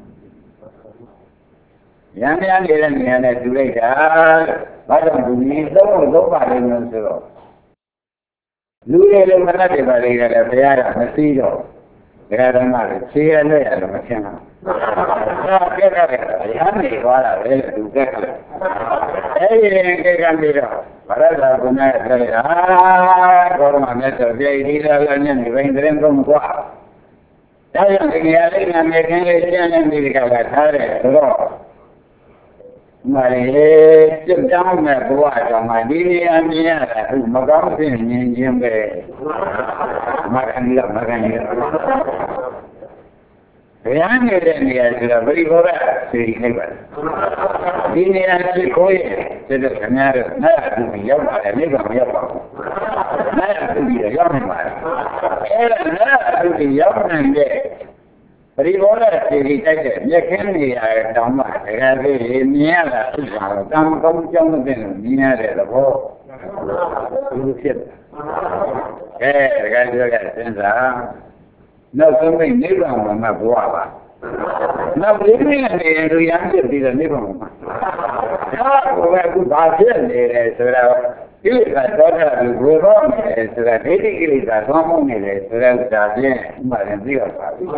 ရဟန်းများနေတဲ့နေရာနဲ့တူလိုက်တာဘာကြောင့်ဒီသုံးပါလိမ့်မယ်ဆိုတော့လူတွေလည်းမနတ်တွေပါလေကလည်းဘုရားကမသိတော့ဘုရားဓမ္မတွေသိရလို့ရတယ်မထင်ဘူး။ကဲရတယ်ရဟန်းတွေသွားတာပဲသူကဲတယ်။အဲဒီကဲကပြီးတော့ဗရဒဘုရားကလည်းဘောရမမြတ်စွာဘုရားဒီလိုလည်းညနေပိုင်းတရင်ကုန်ကွာဒါကြောင့်ဒီနေရာလေးနာမည်ခင်းလေးကျန်နေပြီကထားတယ်ဆိုတော့မလေးပြတ်တောင်းမဲ့ဘဝကြောင့်မှဒီနေရာမြင်ရတာအခုမကောင်းဖြစ်မြင်ခြင်းပဲမကန်ရဘုရားနေတဲ့နေရာဆိုတော့ပြိဘောကစီနေပါဒီနေရာကိုကိုယ်ရဲ့တဲ့ခင်ဗျားတို့နားအတူရောက်ပါတယ်မိဘမရောက်ပါဘူးနားအတူရောက်နေပါတယ်အဲ့ဒါနားအတူရောက်နေတဲ့ပြိဘောကစီတိုက်တဲ့မြက်ခင်းနေရာတောင်မှတကယ်ပြီးမြင်ရတာသူ့ဘာလို့တမ်းကောင်းကြောင်းတဲ့မြင်ရတဲ့သဘောသူဖြစ်တယ်တကယ်ပြောကြစဉ်းစားနောက်ဆုံးနိဗ္ဗာန်မှာဘဝပါနောက်လေးမင်းနေလူရမ်းဖြစ်ပြီးတော့နိဗ္ဗာန်မှာဒါကအခုဘာဖြစ်နေလဲဆိုတော့ကိလေသာသောတာလူဘယ်တော့လဲဆိုတာဒိဋ္ဌိကိလေသာသောမှုနေတယ်ဆိုတော့ဒါဖြင့်ဥပမာသိရပါဘူး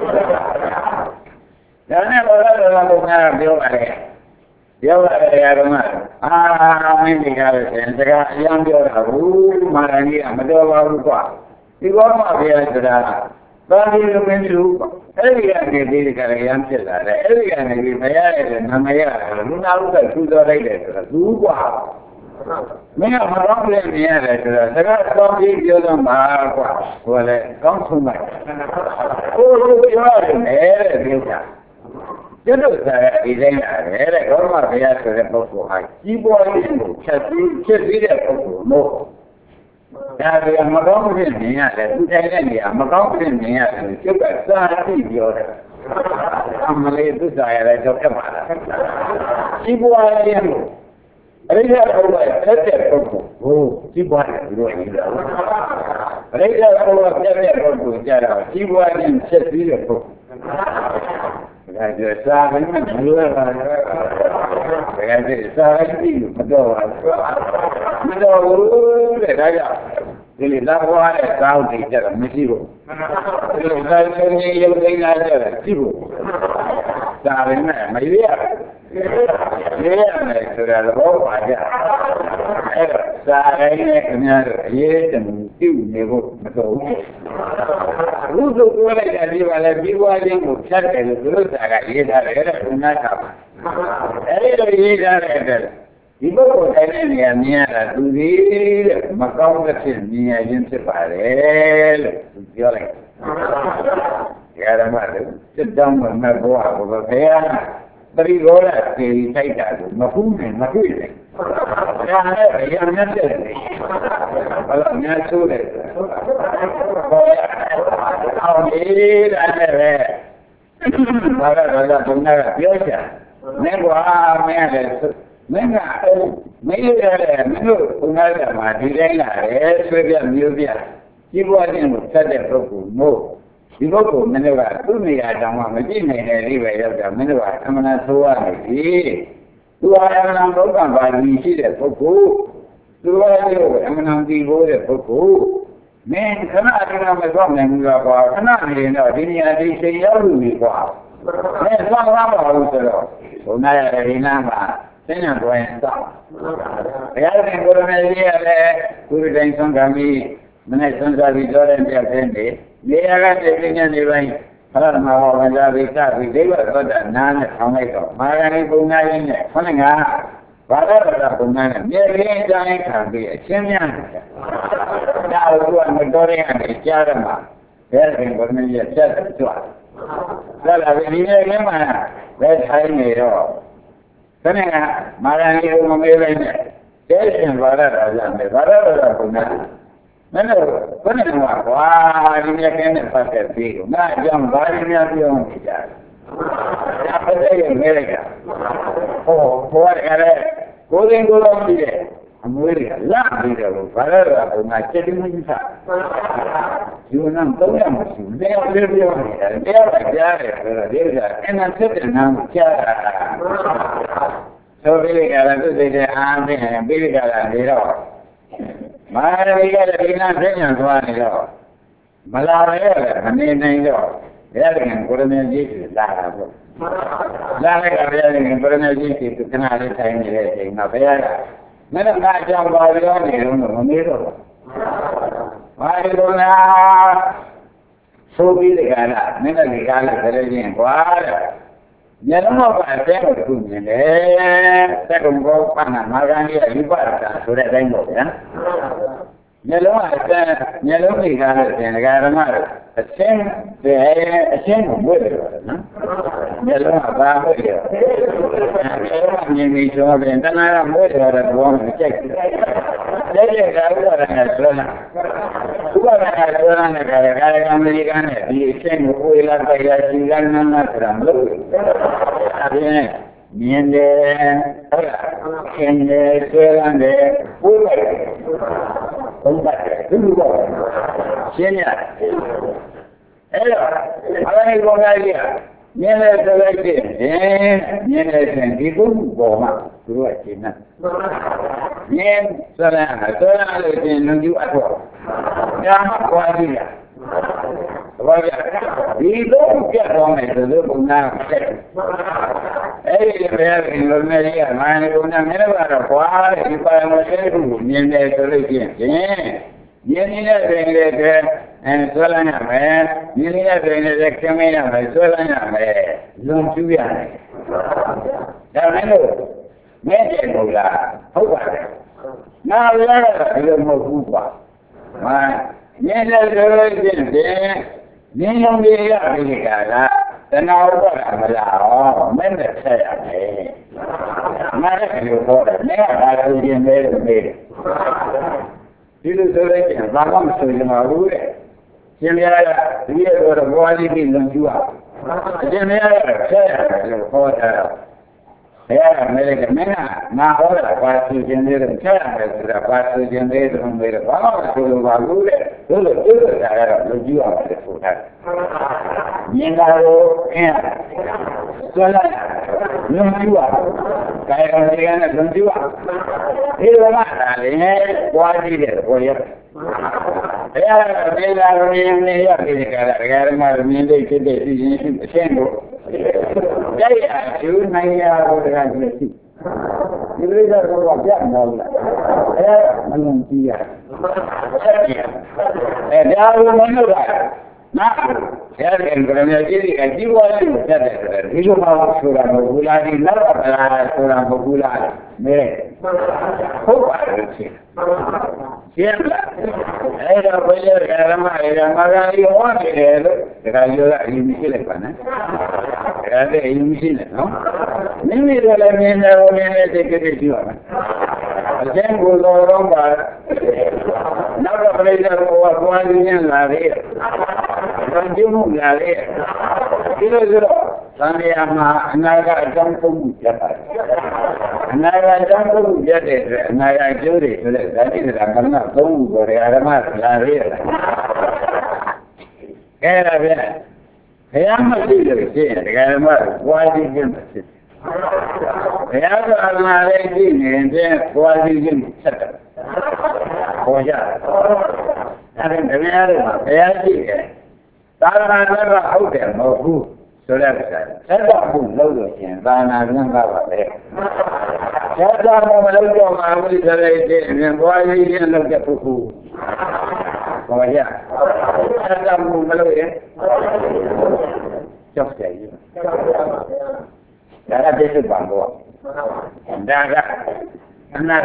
ဒါနဲ့ဘောရတော်ကပြောပါတယ်ပြောရတယ်ရတော့မင်းဒီကားလို့ဆိုရင်စကားအရင်ပြောတာဘူးမာရဏီကမတော်ပါဘူးကွာဒီဘောမှာဘုရားဆိုတာဘာလို့လဲမင်းတို့အဲ့ဒီကနေဒီကရရမ်းဖြစ်လာတယ်အဲ့ဒီကနေဒီမရတဲ့နာမရတယ်လူနာဥစ္စာထူတော်လိုက်တယ်ဆိုတော့သူကွာမင်းကမတော်လည်းမြင်ရတယ်ဆိုတော့စကားကောင်းပြီးပြောတော့မှာကွာဟိုလည်းကောင်းဆုံးလိုက်ကိုပြောရတယ်တဲ့ပြောတာကျွတ်လို့စားဒီတိုင်းရတယ်တဲ့ဘောမဘုရားဆိုတဲ့ပုဂ္ဂိုလ်ဟာကြီးပွားရေးကိုချက်ပြီးတဲ့ပုဂ္ဂိုလ်မို့ဒါကမကောင်းဖြစ်နေရတယ်သူတိုင်းတဲ့နေရာမကောင်းဖြစ်နေရတယ်ကျုပ်ကစားပြီးပြောတယ်အမလေးသူစားရတယ်တော့ပြပါလားကြီးပွားရေးကိုအရိယဘုရားတက်တဲ့ပုဂ္ဂိုလ်ကိုကြီးပွားတယ်လို့ပြောတာအရိယဘုရားတက်တဲ့ပုဂ္ဂိုလ်ကြတော့ကြီးပွားခြင်းဖြစ်ပြီးတဲ့ပုဂ္ဂိုလ်ဒါကြစားမယ်မလို့ရပါဘူးဒါကြစားပြီးမတော့ပါဘူးမတော့ဘူးတဲ့ဒါကြောင့်ဒီလိုလာဘွားတဲ့ကောင်းတွေကြတော့မရှိဘူးဒီလိုသာနေရုပ်သိမ်းလာကြတယ်ရှိဘူးဒါပဲနဲ့မရရမယ်ဆိုတာတော့ပါကြအဲ့တော့စားရင်းနဲ့ခင်ဗျားတို့အရေးတမှုပြုနေဖို့မတော်ဘူးဘုသူပြောလိုက်တာဒီပါလဲပြီးွားခြင်းကိုဖြတ်တယ်လို့သူတို့ကရေးထားတယ်တဲ့ဘုရားကအဲ့ဒီလိုရေးထားတဲ့အတွက်ဒီပုဂ္ဂိုလ်တိုင်းတဲ့နေရာမြင်ရတာသူဒီတဲ့မကောင်းတဲ့ဖြစ်မြင်ရခြင်းဖြစ်ပါတယ်လို့သူပြောလိုက်တယ်ဓမ္မလို့စစ်တောင်းမှတ်ဘဝကိုဘုရားပရိရောဓစေထိုက်တာကိုမဟုတ်နဲ့မတွေ့နဲ့ဒါနဲ့ရံနဲ့တဲ့ဘာလို့များဆိုးလဲအောင်ဒီအဲ့ဒါပဲဘာလို့ဘုရားပြောချင်မင်းကွာမင်းရတယ်မင်းကမင်းရတယ်မင်းတို့ဘုရားကမှဒီတိုင်းလာတယ်ဆွေးပြမျိုးပြကြီးပွားခြင်းကိုသတ်တဲ့ပုဂ္ဂိုလ်မို့ဒီပုဂ္ဂိုလ်မင်းတို့ကသူ့နေရာတောင်မှမကြည့်နိုင်တဲ့အိဗယ်ရောက်တာမင်းတို့ကအမှန်ဆိုးရနေပြီသူဟာအမှန်ဘုရားပါဠိရှိတဲ့ပုဂ္ဂိုလ်သူဟာလည်းအမှန်တည်ဖို့တဲ့ပုဂ္ဂိုလ်မင်းခဏခဏမသွားနိုင်ဘူးကွာခဏနေတော့ဒီနေရာဒီချိန်ရောက်လို့ပြီကွာမင်းသွားမပါဘူးဆိုတော့ဘုရားရဲ့ဒီနာမှာသင်္ညာတွင်တောက်ဘုရားရှင်ကိုရမေကြီးရလည်းကုရတိုင်းဆုံးခံပြီးမနေ့ဆုံးစားပြီးတော်တဲ့ပြည့်တဲ့နေရာကတည်းကနေပိုင်းဖရမဟောဝန္ဒဝိကဝိဒိဝသောတာနာနဲ့ဆောင်းလိုက်တော့မာရဏိပုံနာရင်းနဲ့ခொနငါဘာသာတော်ပုံနာနဲ့မြေရင်းတိုင်းခံပြီးအချင်းများတယ်ဒါကမတော်တဲ့အနေကြားရမှာ bẹ́ẹ̀ ni gómìnà yẹ ṣẹ́ẹ̀tì tó a. Lọ́la bí ní ilé máa bẹ́ẹ̀ ṣáì ní ìrọ̀. Sọ́ni ẹ̀ máa ń yẹ ọmọ mi lẹ́yìn ẹ̀. Bẹ́ẹ̀ sì ń bàrà rà kò náà. Mẹ́lẹ̀ gómìnà wà wá ní ẹgbẹ́ ní pàṣẹ bí o. Náà jẹun bá ní ẹgbẹ́ ohun ìjà. Àpẹẹrẹ yẹ mẹ́rẹ̀ gà. Wọ́n ẹ̀rẹ́ gómìnà ń bìrẹ̀. Amerika láàbí rẹ̀ ló bàrà rà kò náà ṣẹ́ ní mínísà. Yóò náà tó yà mọ̀ sí bẹ́ẹ̀ ọ̀rẹ́ bí ọ̀rẹ́ rẹ̀ bẹ́ẹ̀ ọ̀rẹ́ rẹ̀ rẹ̀ ẹ̀nà tẹ́tẹ̀ náà mú kí a rà. Sọ bílẹ̀ gàlà tó tẹ̀lé àmì ẹ̀ bílẹ̀ gàlà nírọ̀. Máa rí gàlà bí náà tẹ̀yàn tó wà nírọ̀. Màlá rẹ̀ rẹ̀ àmì nírọ̀. Bẹ́ẹ̀ rẹ̀ kúrò ní Jésù lára bọ̀. Lára gàlà bẹ́ẹ̀ rẹ̀ kúrò ní Jésù tó kí náà rí sáyé nílẹ̀ ṣe ìmọ̀ bẹ́ẹ̀ rẹ̀. Mẹ́rin náà jẹ́ ọgbà ọjọ́ ìrìnà mírọ̀. Wọ́n rí lọ́nà sóbí lè gàlà nínú ìgbàlẹ̀ tẹ́lẹ̀ ní ìwárẹ̀. Nyẹ́lú mọ̀ bá tẹ́lẹ̀ tó nílẹ̀ tẹ́lẹ̀ ń bọ́ pàna máa ní ẹ̀yípa àtàṣúrẹ́ lẹ́yìn ọ̀gá. Nyẹ́lú mọ̀ tẹ́lẹ̀ nyẹ́lú mọ̀ ìgbàlẹ̀ tẹ́lẹ̀ gàlà máa ẹ̀ṣẹ́ ìgbòlè rẹ̀ náà. Nyẹ́lú mọ̀ bá bẹ̀rẹ̀ ni sono vent'anni muore ora buono c'è lei è la zona americana di sempre poi la paese non ha trando bene niente che grande pure combattere tutto geniale allora con la via Viene sentito un po', ma tu è che niente, sarà che non ti va fuori. Andiamo qua di là. Di dopo che prometto, dopo una e per l'infermeria, ma una mera guarda qua, e fare una serie di niente, Vieni a prendere vieni a prendere camminare non ci viene. Mentre nulla, ma niente non mi applicata, se no mentre sei a me. Ma è che fuori, me Itu sebenarnya, bahkan sebenarnya malu deh. Dia orang buat ini menjual. Saya mereka mana orang pasti sendiri saya pasti sendiri mereka kalau sudah malu deh, dulu saya menjual sesuatu. Yang soalnya menjual, kayak mereka menjual. Itu mana? Ini wajib boleh. Ya, bila ini ya kita malam ini kita di sini. Jadi, itu naya orang ini. Ini dah berwajib mula. Ya, manusia. Dia mana dah? Nah, ya kan kerana jadi jiwa itu ada. Itu mahu surah bulan ini, surah bulan. Mereka, apa sih? Siapa? Ada banyak orang yang orang itu, kalau ini sila mana? Ada ini sila, no? Ini dalam ini sekali juga. Jangan orang bar, nak belajar buat ini lari, kanjung lari. Kilo Sani ama naga jangkung jata. Naga jangkung jata, naga juri sudah. Jadi tidak pernah tahu beragama lari. Kaya apa? Kaya masih dari sini. Kaya apa? Wajib masih. Kaya apa lari ini? Dia wajib masih. Koja. Ada dengar? Kaya sih. Tangan ada auto mau. Sudah saya pun lalu ni, tanah dengan apa? Saya mau lalu mahu jadi ni, buat ini lalu kepuku. Oh ya, saya mau lalu ni. Cok saya. Dah ada bangku. Dah ada. Anak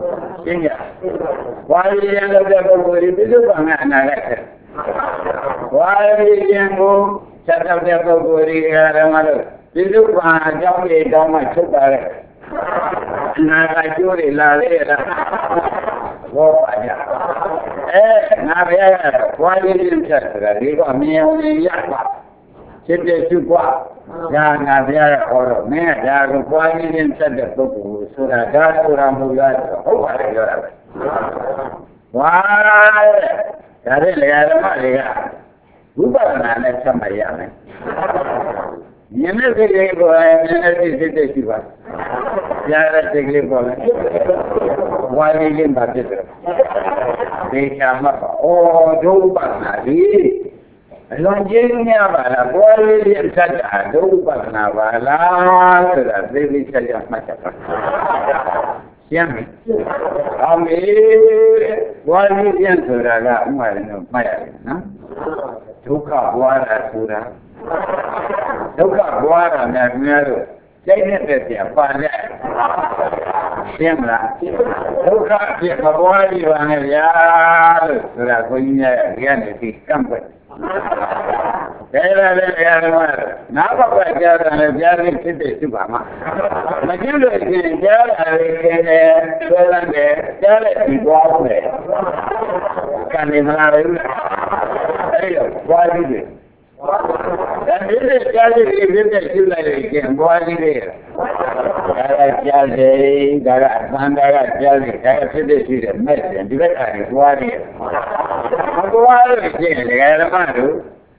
sehingga, buat ini lalu kepuku itu bangga anak. ဝါရီရင်ကိုချက်တော့တဲ့ပုဂ္ဂိုလ်တွေကလည်းမလို့ဒီလိုပါအကြောင်းလေးတောင်းမှချုပ်ပါတဲ့နာကကျိုးတွေလာလေလားဘောပါကြငါဘယ်ရဝါရီရင်ချက်ဆိုတာဒီကအမြင်အောင်ရပါဖြစ်တဲ့သူကဒါငါဘုရားကဟောတော့မင်းကဒါကိုပွားရင်းဆက်တဲ့ပုဂ္ဂိုလ်ဆိုတာဒါဆိုတာမဟုတ်လားဟုတ်ပါတယ်ပြောတာပဲဝါဒါတဲ့လေယာဓမ္မတွေကဝိပဿနာနဲ့ဆက်မှရမယ်ဉာဏ်နဲ့စိတ်ကလေးပေါ်ရင်ဉာဏ်နဲ့စိတ်ရှိပါကြားတဲ့စိတ်ကလေးပေါ်ရင်ဝါရင်းလေးပါဖြစ်တယ်ဒေချာမှာဒုဥပဒနာကြီးအလွန်ကျေးဇူးများပါလားပေါ်လေးရသတ်တာဒုဥပဒနာပါလားဆိုတာသိသိချာချာမှတ်ချက်ပါရှင်းပြီအောင်ပြီပေါ်လေးပြန်ဆိုတာကဥမာလည်းမှတ်ရတယ်နော်ဒုက္ခဘွားတာဆိုတာဒုက္ခဘွားတာများများလို့စိတ်နဲ့တည်းပါနဲ့ရှင်းမလားဒုက္ခဖြစ်မဘွားကြီးပါနဲ့ဗျာလို့ဆိုတာကိုကြီးများဒီကနေဒီကန့်ကွက်ဒါလည်းရရမှာနာဘကကြားတယ်ကြားရဖြစ်တဲ့သူပါမှာမကျလို့ရှင်ကြားရတယ်ခင်တယ်ဆွဲလန်းတယ်ကြားတဲ့ဒီသွားတယ်ကနေမလာဘူးအဲ့တော့ဘွားကြီးတွေဒါဒီလိုကြားရဖြစ်တဲ့ကျူလိုက်ရင်ကျင်ဘွားကြီးတွေဒါကကြားတယ်ဒါကအသံဒါကကြားတယ်ဒါကဖြစ်တဲ့ရှိတယ်မဲ့တယ်ဒီဘက်ကနေဘွားကြီးမဘွားလို့ကျင်တယ်ဓမ္မတို့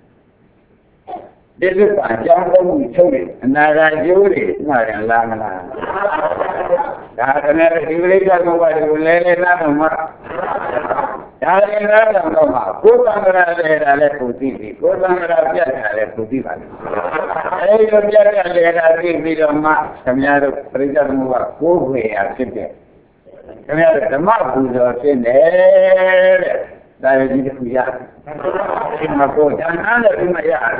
ဒီလိုပါကြောင်းလုံးချုပ်တယ်အနာဂတ်ကျိုးတွေမှားတယ်လားမလားဒါကလည်းဒီလိုကတော့ဘာလို့လဲလားတော့မှာဒါလည်းလားတော့မှာကိုယ်သံဃာလည်းဒါလည်းကိုသိပြီကိုယ်သံဃာပြတ်တာလည်းကိုသိပါလိမ့်အဲဒီလိုပြတ်တာလည်းဒါသိပြီးတော့မှခင်ဗျားတို့ပရိသတ်မှုကကိုယ်ဝေရဖြစ်တယ်ခင်ဗျားတို့ဓမ္မပူဇော်ဖြစ်တယ်တဲ့ဒါရည်ကြီးတစ်ခုရဒီမှာကိုဒါနနဲ့ဒီမှာ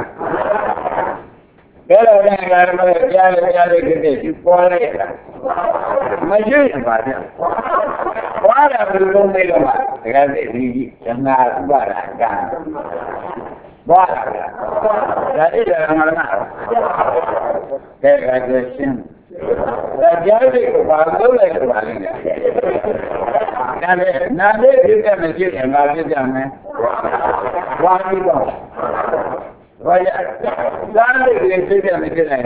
ရတယ်ဒါတော့လည်းဓမ္မကြားလို့ဖြစ်တဲ့ဒီပေါ်လိုက်တာမရှိပါဘူးဘွားရဘယ်လိုမေးတော့မှတကယ်ဒီကြီးဓမ္မဥပါဒကံဘွားရဒါဣဒံမလားကဲကဲရှင်းဒါကြားလို့ဘာလို့လဲဆိုတာလဲဒါလည်းနာလေးဖြစ်တဲ့မရှိရင်ငါဖြစ်ကြမယ်ဘွားပြီးတော့ဘာရဒါလေးဖြစ်တဲ့မရှိရင်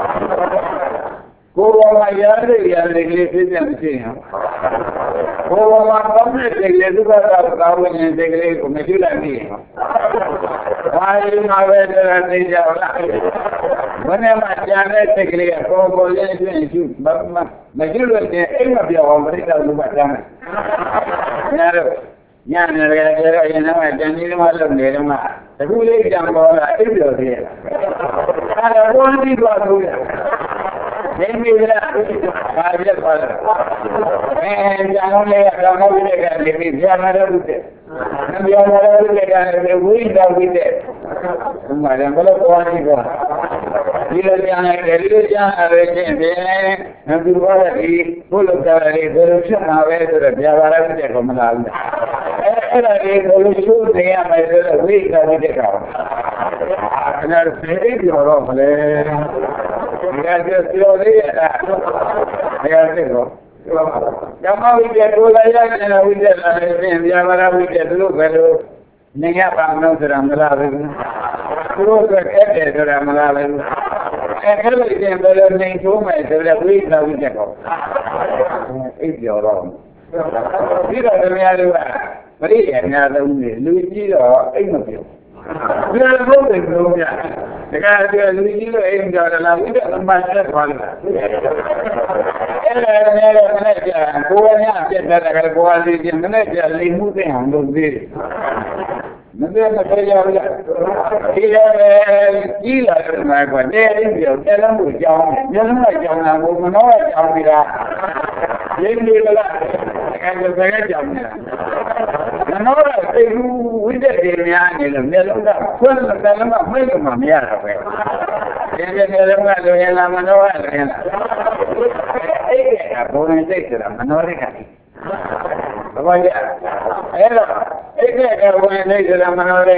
ကိုယ်ပေါ်မှာရတဲ့ရတဲ့ကလေးဖြစ်တဲ့မရှိရင်ကိုယ်ပေါ်မှာကောင်းတဲ့ကလေးသူကတော့ကောင်းဝင်တဲ့ကလေးကိုမရှိလိုက်ဘူးဘာလို့မပဲတဲ့သိကြလားဘယ်နဲ့မှကြံတဲ့ကလေးကပေါ်လေးကျွင်းရှုမရှိလို့တဲ့အိမ်မပြောင်းအောင်ပြိတ္တာလူမတမ်းတယ်ညနေရကြရရင်တော့တန်ကြီးမှလုပ်နေတော့မှတခုလေးကြံပေါ်လာအိပ်ပြောသေးတယ်အဲ့ဒါဘုန်းကြီးကလို့နေမိလားဘာပြတ်သွားလဲကျောင်းလေးကတော့မဟုတ်တဲ့ကနေပြီးပြန်လာတော့ဦးတယ်။ပြန်လာတော့ဦးတဲ့ကနေဝိတော်ပြီးတဲ့ဒီမှာလည်းဘယ်လိုပေါ်နေကြဒီလိုကြမ်းတယ်ဒီလိုကြမ်းရခြင်းဖြင့်သူတို့ကဒီဘုလို့ကြတယ်ဘယ်လိုဖြစ်မှာပဲဆိုတော့ပြန်လာတော့တဲ့ကောမလာဘူး။အဲ့ဒါလေးဘယ်လိုရှုနေရမယ်ဆိုတော့ဝိတော်ပြီးတဲ့ကောင်။အဲ့ဒါဖေးပြောတော့မလဲ။ဒီကပြောလေးရတာ။ဘယ်ရတဲ့ကောဓမ္မဝိတ္တကိုလာရတဲ့ဝိတ္တလာရင်ဗျာပါရဝိတ္တသူတို့ဘယ်လိုနေရပါမလို့ဆိုတာမလားပဲသူတို့ကအဲ့တဲ့ဆိုတာမလားပဲအဲ့လိုရင်ဘယ်လိုနေထိုးမယ်ဆိုတော့ဝိတ္တဝိတ္တကောအိပ်ပြောတော့ပြီးတော့ဓမ္မရတို့ကပရိယာများလုံးနေလူကြီးတော့အိပ်မပြောဘယ်လိုလုပ်တယ်လို့ပြတခါတည်းလူကြီးတို့အိမ်ကြော်တယ်လားဝိတ္တအမှန်တက်သွားတယ်အဲ့ဒါလည်းမနဲ့ကြာကိုယ်ကညပြတ်တဲ့ကလေးကိုယ်ကလေးချင်းမနဲ့ကြာလိမ်မှုသိအောင်လုပ်သေးတယ်မသိမသေးကြဘူးလားဒီလည်းကြီးလာတယ်မှာကွာတဲ့ရင်းပြောတယ်လည်းမကြောင်းမျက်လုံးကကြောင်းတာကိုမနှောကကြောင်းပြီးတာရင်းနေလားအဲ့ဒါပဲကြောင်းနေတာမနှောကသိဘူးဝိတ္တတွေများနေလို့မျက်လုံးကခွန်းတယ်လည်းမမိတ်မှမရတာပဲဒီမျက်လုံးကလိုရင်လားမနှောကလိုရင်လားအဲ့ဒါဘုံနဲ့သိဆိုတာမနှောရခဲ့ဘာလဲအဲ့တော့အဲ့ဒါကဘုံနဲ့သိဆိုတာမနှောရခဲ့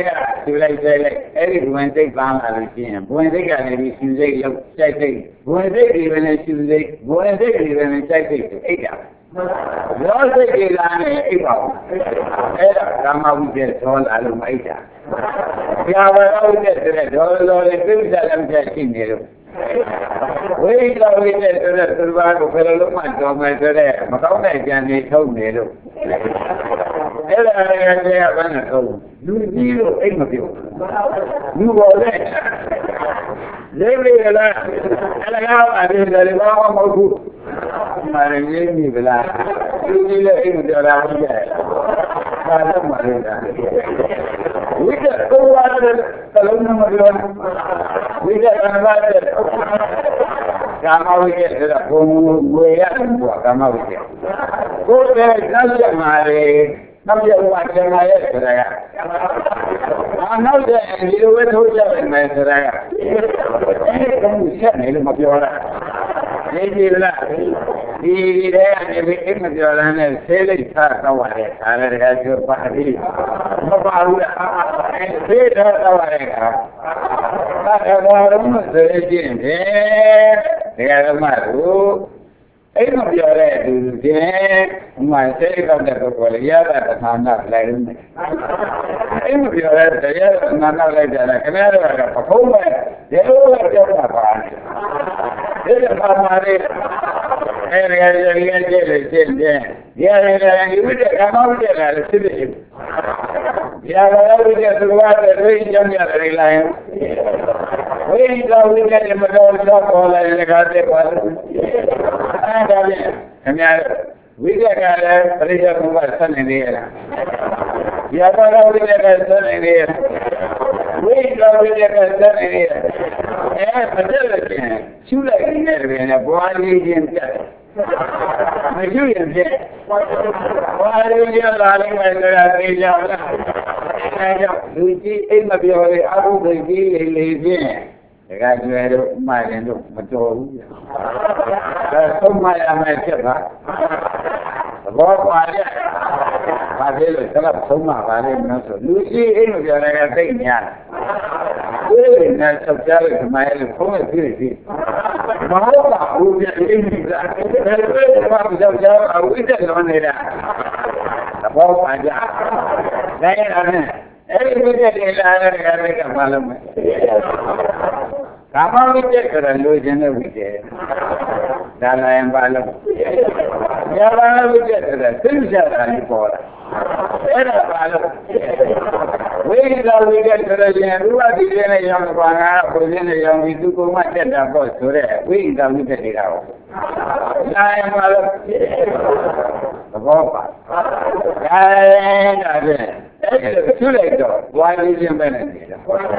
သူလိုက်တယ်လိုက်အဲ့ဒီဘဝင်စိတ်ပန်းလာလို့ရှိရင်ဘဝင်စိတ်ကနေပြီးရှင်စိတ်လောက်ကြိုက်စိတ်ဘဝင်စိတ်ဒီပဲနဲ့ရှင်စိတ်ဘဝင်စိတ်ဒီပဲနဲ့ကြိုက်စိတ်အိတ်တာရောစိတ်ကြီးလာနေအိတ်ပါဘူးအဲ့ဒါကာမဝိတ္တသောလာလို့မအိတ်တာဘုရားဝါဝိတ္တဆိုတဲ့ဒေါ်တော်လေးပြိဿလည်းမရှိနေလို့ဝိသဝိတ္တဆိုတဲ့သူဘာကိုဘယ်လိုလုပ်မှတော်မယ်ဆိုတဲ့မကောင်းတဲ့ကြံနေထုတ်နေလို့အဲ့ဒါလည်းတရားဘာနဲ့ထုတ်လူကြီးလို့အိတ်မပြောလူပေါ်တဲ့လေးလေးလားအဲ့ဒါကအရင်ကလည်းဘာမှမဟုတ်ဘူးမာရင်းကြီးဗလားလူကြီးလည်းအိတ်မပြောတာဟုတ်ရဲ့ဘာလို့မလဲဝိတ္တကိုဝါတဲ့တလုံးမပြောဝိတ္တကံပါတဲ့ကာမဝိတ္တဆိုတာဘုံငွေရတယ်ကွာကာမဝိတ္တကိုယ်ရဲ့သတ်ရမှာလေနောက်ရဝါကျမရဲ့ဆိုတာကနောက်တဲ့ဒီလိုဝိထုတ်ကြမယ်ဆိုတာကအဲ့ဒါကိုဆက်နေလို့မပြောတာနေပြီလားဒီတဲ့အနေနဲ့အိမ်မပြောလာနဲ့ဆေးလိုက်ထားတော့ရတယ်ဒါလည်းတကယ်ပြောပါပြီမပါဘူးလားဆေးထားတော့ရတယ်ကဒါကတော့မဆိုကြည့်တယ်တကယ်မှလို့အိမ်မပြောတဲ့သူချင်းဥမာဆေးကောက်တဲ့ပုဂ္ဂိုလ်ရတာတခါမှလိုက်လို့အိမ်မပြောတဲ့တရားနာနာလိုက်ကြတယ်ခင်ဗျားတို့ကပခုံးပဲဒီလိုပဲပြောတာပါဒီလိုပါမာလေးအဲ့ဒါကြည့်လို့ရှင်းတယ်ဒီရတယ်ဒီဝိတ္တကာမဝိတ္တကလည်းဖြစ်ဖြစ်ဒီဟာကဝိတ္တသုဘတဲ့ဒိဋ္ဌိကြောင့်ရတယ်လားဝိတ္တဝိတ္တမတော်တော့ပေါ်လာတဲ့ခါတည်းပါအဲ့ဒါလည်းခင်ဗျားဝိတ္တကလည်းပရိစ္ဆေဘုရားဆက်နေသေးလားဒီဟာကဝိတ္တကဆက်နေသေးလားဝိတ္တဝိတ္တကဆက်နေသေးလားမတက်လို့ချင်းရှုလိုက်နေတယ်ဗျာဘွားလေးချင်းပြတ်မရှုရင်ပြတ်ဘွားလေးချင်းလာလိမ့်မယ်ဆိုတာသိကြလားအဲကြောင့်လူကြီးအိမ်မပြောလေအဘုဒ္ဓကြီးလေးဖြင့်တကယ်ကျွဲတို့မှရင်တို့မတော်ဘူးဒါသုံးမရမယ်ဖြစ်ပါသဘောပါရဲ့ဘာဖြစ်လို့ဆက်တော့သုံးမပါလဲမလို့ဆိုလူကြီးအိမ်မပြောလည်းသိညာဒီနဲ့ဆက်ကြရတဲ့မိုင်းလေးဖုံးရဖြစ်ဖြစ်မဟုတ်ပါဘူးပြအိမ်ကြီးကအဲ့ဒါကကြောက်ကြအဝိတ္တလုံးနေတာသဘောပါကြဒါရင်အဲ့ဒီဝိတ္တတွေလာတဲ့ကလေးကမလုပ်မယ်ကာမဝိတ္တကလည်းလိုချင်တဲ့ဝိတ္တဒါလည်းဘာလို့ညာဘာဝိတ္တဆိုတာသိကြတာဒီပေါ်လာအဲ့ဒါဘာလို့ဝိသဝိတ္တဆိုရင်ရူပတိရဲ့ရောင်းကွာငါကိုရင်းနဲ့ရောင်းပြီးသူကုံမတက်တာပေါ့ဆိုတဲ့ဝိသဝိတ္တတွေကဟောဒါရင်ဘာလို့သဘောပါဒါရင်ဒါဖြင့်အဲ့ဒါသူ့လိုက်တော့ဝါလေးချင်းပဲနဲ့နေတာ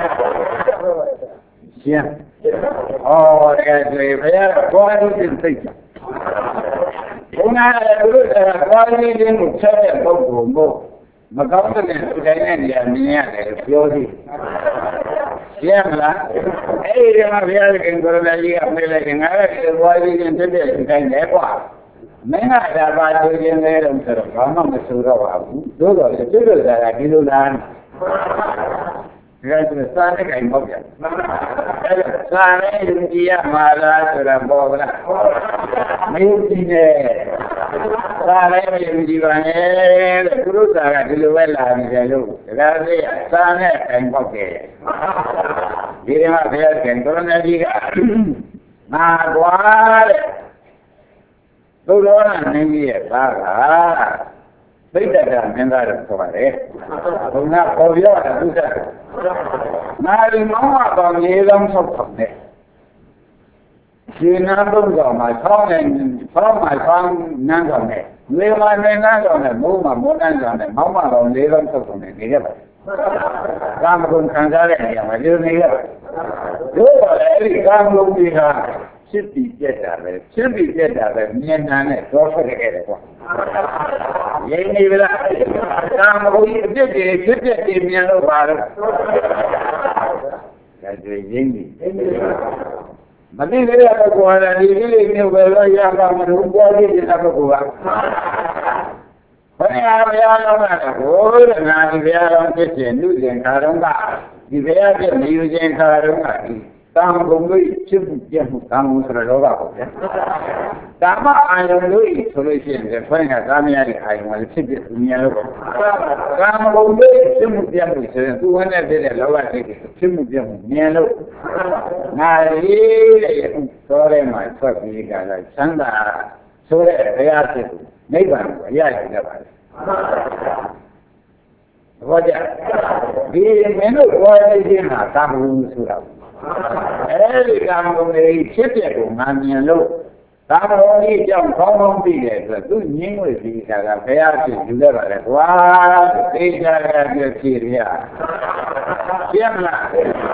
ရှင်းဩတကယ်ဆိုရင်ဘုရားဘွားလေးချင်းသိကြဘုရားလည်းသူတို့ကဘွားလေးချင်းကိုချက်တဲ့ပုဂ္ဂိုလ်မို့မကောင်းတဲ့သူတိုင်းနဲ့နေရာမြင်ရတယ်ပြောသေးရှင်းမလားအဲ့ဒီမှာဘုရားခင်ကိုရမကြီးကမေးလိုက်ငါလည်းဘွားလေးချင်းဖြစ်တဲ့သူတိုင်းလည်းကွာမင်းကဒါပါဆိုခြင်းလဲတော့ဆိုတော့ဘာမှမဆိုတော့ပါဘူးသို့တော်လည်းကျွတ်လို့သာဒီလိုလားဒါကစားတဲ့ကိန်းပေါ့ဗျာအဲ့ဒါစားနေကြည့်ရမှာလားဆိုတာပေါ်ကလားမယုံကြည်နဲ့စားလည်းမယုံကြည်ပါနဲ့တဲ့သူတို့ကဒီလိုပဲလာနေတယ်လို့ဒါကလေးစားတဲ့ကိန်းပေါ့တယ်ဒီမှာဘုရားရှင်ကိုရမကြီးကငါကွာတဲ့သုရောဏနင်းကြီးရဲ့သားကသိတ္တကမင်းသားတော့ဆိုပါတယ်ဘုံကပေါ်ပြောတာသူစားနာရီမောင်းတော့မြေလုံးဆောက်ဆောင်တယ်ရှင်နာဘုရားမှာဆောင်းနေဆောင်းမှာဆောင်းနန်းဆောင်တယ်လေမနန်းဆောင်တယ်မိုးမှာမိုးနန်းဆောင်တယ်မောင်းမှာတော့လေလုံးဆောက်ဆောင်တယ်နေရပါတယ်ကာမဂုဏ်ခံစားတဲ့နေရာမှာဒီလိုနေရပါတယ်တို့ကလည်းအဲ့ဒီကာမဂုဏ်တွေကဖြစ်ပြီးပြက်တာပဲဖြစ်ပြီးပြက်တာပဲမြင်နာနဲ့တော့ဖက်ခဲ့တယ်ကွာရင်းနေပြီလားကာမဂုဏ်ကြီးအပြစ်တွေဖြစ်ပြက်တွေမြင်လို့ပါတော့ဒါတွေရင်းနေမသိသေးတဲ့ပုဂ္ဂိုလ်ကဒီလေးမျိုးပဲလို့ရပါမလို့ပေါ်ကြည့်တဲ့ပုဂ္ဂိုလ်ကဘယ်ဘုရားလုံးကတော့ဘိုးတဲ့ငါဒီဘုရားလုံးဖြစ်ခြင်းလူကျင်ခါတော့ကဒီဘုရားပြည့်မယူခြင်းခါတော့ကဒီကာမဂုဏ်တို့ဖြစ်မှုပြတ်မှုကာမဂုဏ်ဆိုတော့လောဘပေါ့ဗျာကာမအာယုန်တို့ဆိုလို့ရှိရင်ဖွင့်ကကာမရတဲ့အာယုန်ကဖြစ်ဖြစ်သူများလို့ကာမဂုဏ်တို့ဖြစ်မှုပြတ်မှုဆိုရင်သူဝန်းနဲ့ပြတဲ့လောဘစိတ်ဖြစ်မှုပြတ်မှုမြင်လို့ငါရေးတဲ့သောထဲမှာထွက်ပြီးကြတော့ချမ်းသာဆိုတဲ့ဘုရားဖြစ်နိဗ္ဗာန်ကိုရရကြပါလေဘောကြဒီမင်းတို့ဘောရခြင်းဟာကာမဂုဏ်ဆိုတာအဲဒီကာမဂုဏ်တွေဖြစ်တဲ့ကိုငါမြင်လို့ကာမဂုဏ်ကြီးကြောင့်ကောင်းကောင်းသိတဲ့အတွက်သူညင်းဝေပြီးတာကဘုရားဖြစ်ယူရပါလေကွာသိကြရတဲ့ဖြစ်ရရှင်းမလား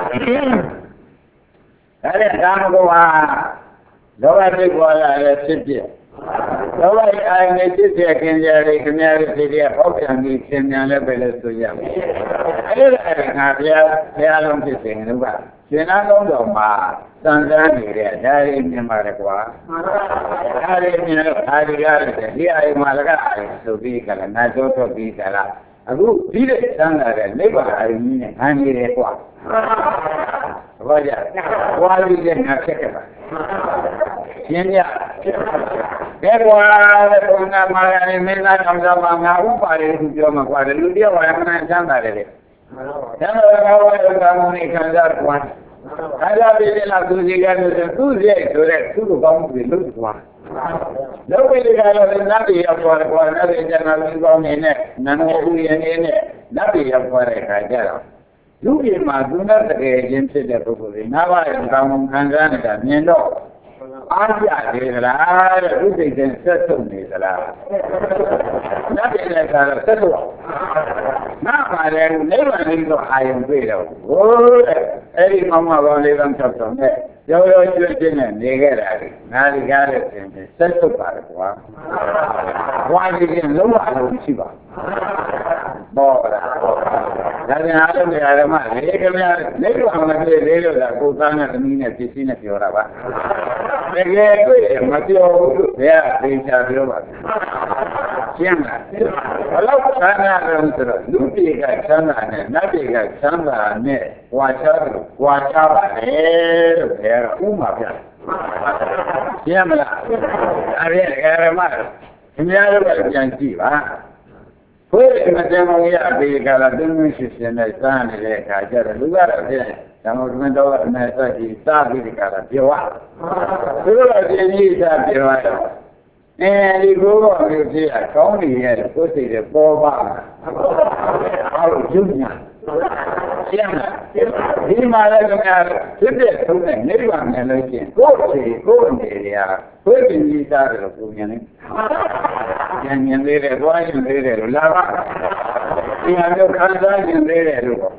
အဲဒီကာမဂုဏ်ဟာလောဘစိတ်ပေါ်လာတဲ့ဖြစ်ဖြစ်လောဘအာယုန်နဲ့ဖြစ်တဲ့ခင်ကြရခင်များရဲ့ဖြစ်တဲ့ဟောပြန်ပြီးသင်ညာလည်းပဲလို့ဆိုရမယ်အဲဒီငါဘုရားလုံးဖြစ်စဉ်ကရှင်နာလုံးတော်မှာသံဃာနေတဲ့ဒါရီမြင်ပါတယ်ကွာဒါရီမြင်လို့ဒါရီရတယ်ဒီအာယုန်မှာလည်းအာယုန်ဆိုပြီးကြလားနာကျောထွက်ပြီးကြလားအခုဒီတဲ့သံဃာတဲ့နိဗ္ဗာန်အာယုန်ကြီးနဲ့ဟန်နေတယ်ကွာဘာကြကွာပြီးတဲ့ငါဖြစ်ခဲ့ပါရှင်းရကဲကွာတဲ့ဘုရားမှာလည်းမင်းသားကြောင့်တော့ငါဥပါရေသူပြောမှာကွာလူတယောက်ကလည်းမနှမ်းသာတယ်လေကျန်တော်ကဝါရုံကောင်းနေခံစားကွာခံစားပြီးတဲ့သူစီကတော့သူ့ရဲ့ဆိုတဲ့သူ့ကိုကောင်းပြီးလို့ကွာလောကီကတော့နတ်ပြည်ရောက်သွားတယ်ကွာနတ်ပြည်ကျန်တာလူကောင်းနေနဲ့နန္ဒဦးရင်းနေနဲ့နတ်ပြည်ရောက်သွားတဲ့ခါကျတော့လူပြည်မှာသူနဲ့တကယ်ချင်းဖြစ်တဲ့ပုဂ္ဂိုလ်တွေငါးပါးရဲ့ကောင်းခံစားနေတာမြင်တော့အားရသေးသလားတဲ့ဥဒိတ်တဲ့ဆက်ဆုံးနေသလားနတ်ပြည်လည်းကတော့ဆက်ဆုံးနားပါလေနိဗ္ဗာန်လေးတော့အာယုံတွေ့တော့ဟိုးတဲ့အဲ့ဒီမောင်မကောင်းလေးကောင်း၆ဆောင်နဲ့ရောရောကျွတ်ကျွတ်နဲ့နေခဲ့တာလေငါဒီကားတဲ့ရှင်ဆက်ဆုံးပါလေကွာဘွားကြီးချင်းလုံးဝလုံးရှိပါဘောလားဒါပြန်အားလုံးနေရာမှာလေခင်ဗျာနိဗ္ဗာန်မှာလေးလို့သာကိုယ်သားနဲ့သမီးနဲ့ဖြစ်စီနဲ့ပြောတာပါတကယ်တွေ့မပြောဘူးဘယ်အသေးချာပြောပါရှင်းလားဘလို့ဆန္ဒလုံးဆိုတော့လူပြေကဆန္ဒနဲ့နတ်ပြေကဆန္ဒနဲ့ဝါချလို့ဝါချပါလေလို့ဘယ်ကဥမာပြရှင်းမလားအဲ့ဒီဓမ္မခင်ဗျားတို့ကပြန်ကြည့်ပါဘုရားမတန်အောင်ရပြီးကြလားတင်းတင်းရှင်းရှင်းနဲ့စားနေတဲ့အခါကျတော့လူကတော့ပြည့်ဓမ္မတွင်တော်နဲ့ဆက်ပြီးစားပြီးကြတာပြောရသူတို့ကပြင်းကြီးစားပြောရအဲဒီကိုယ်ကမျိုးဖြစ်ရကောင်းနေရဲ့ကိုယ်စိတ်တွေပေါ်ပါအောက်ကျွညာရှင်းလားဒီမှာလည်းခင်ဗျာဖြစ်တဲ့သုံးတဲ့နိဗ္ဗာန်နဲ့လို့ရှိရင်ကိုယ်စိတ်ကိုယ်နေရကိုယ်ပြင်းကြီးစားတယ်လို့ပြောနေတယ်ဉာဏ်ဉာဏ်သေးတယ်၊သွားဉာဏ်သေးတယ်လို့လာပါဒီဟာမျိုးခံစားဉာဏ်သေးတယ်လို့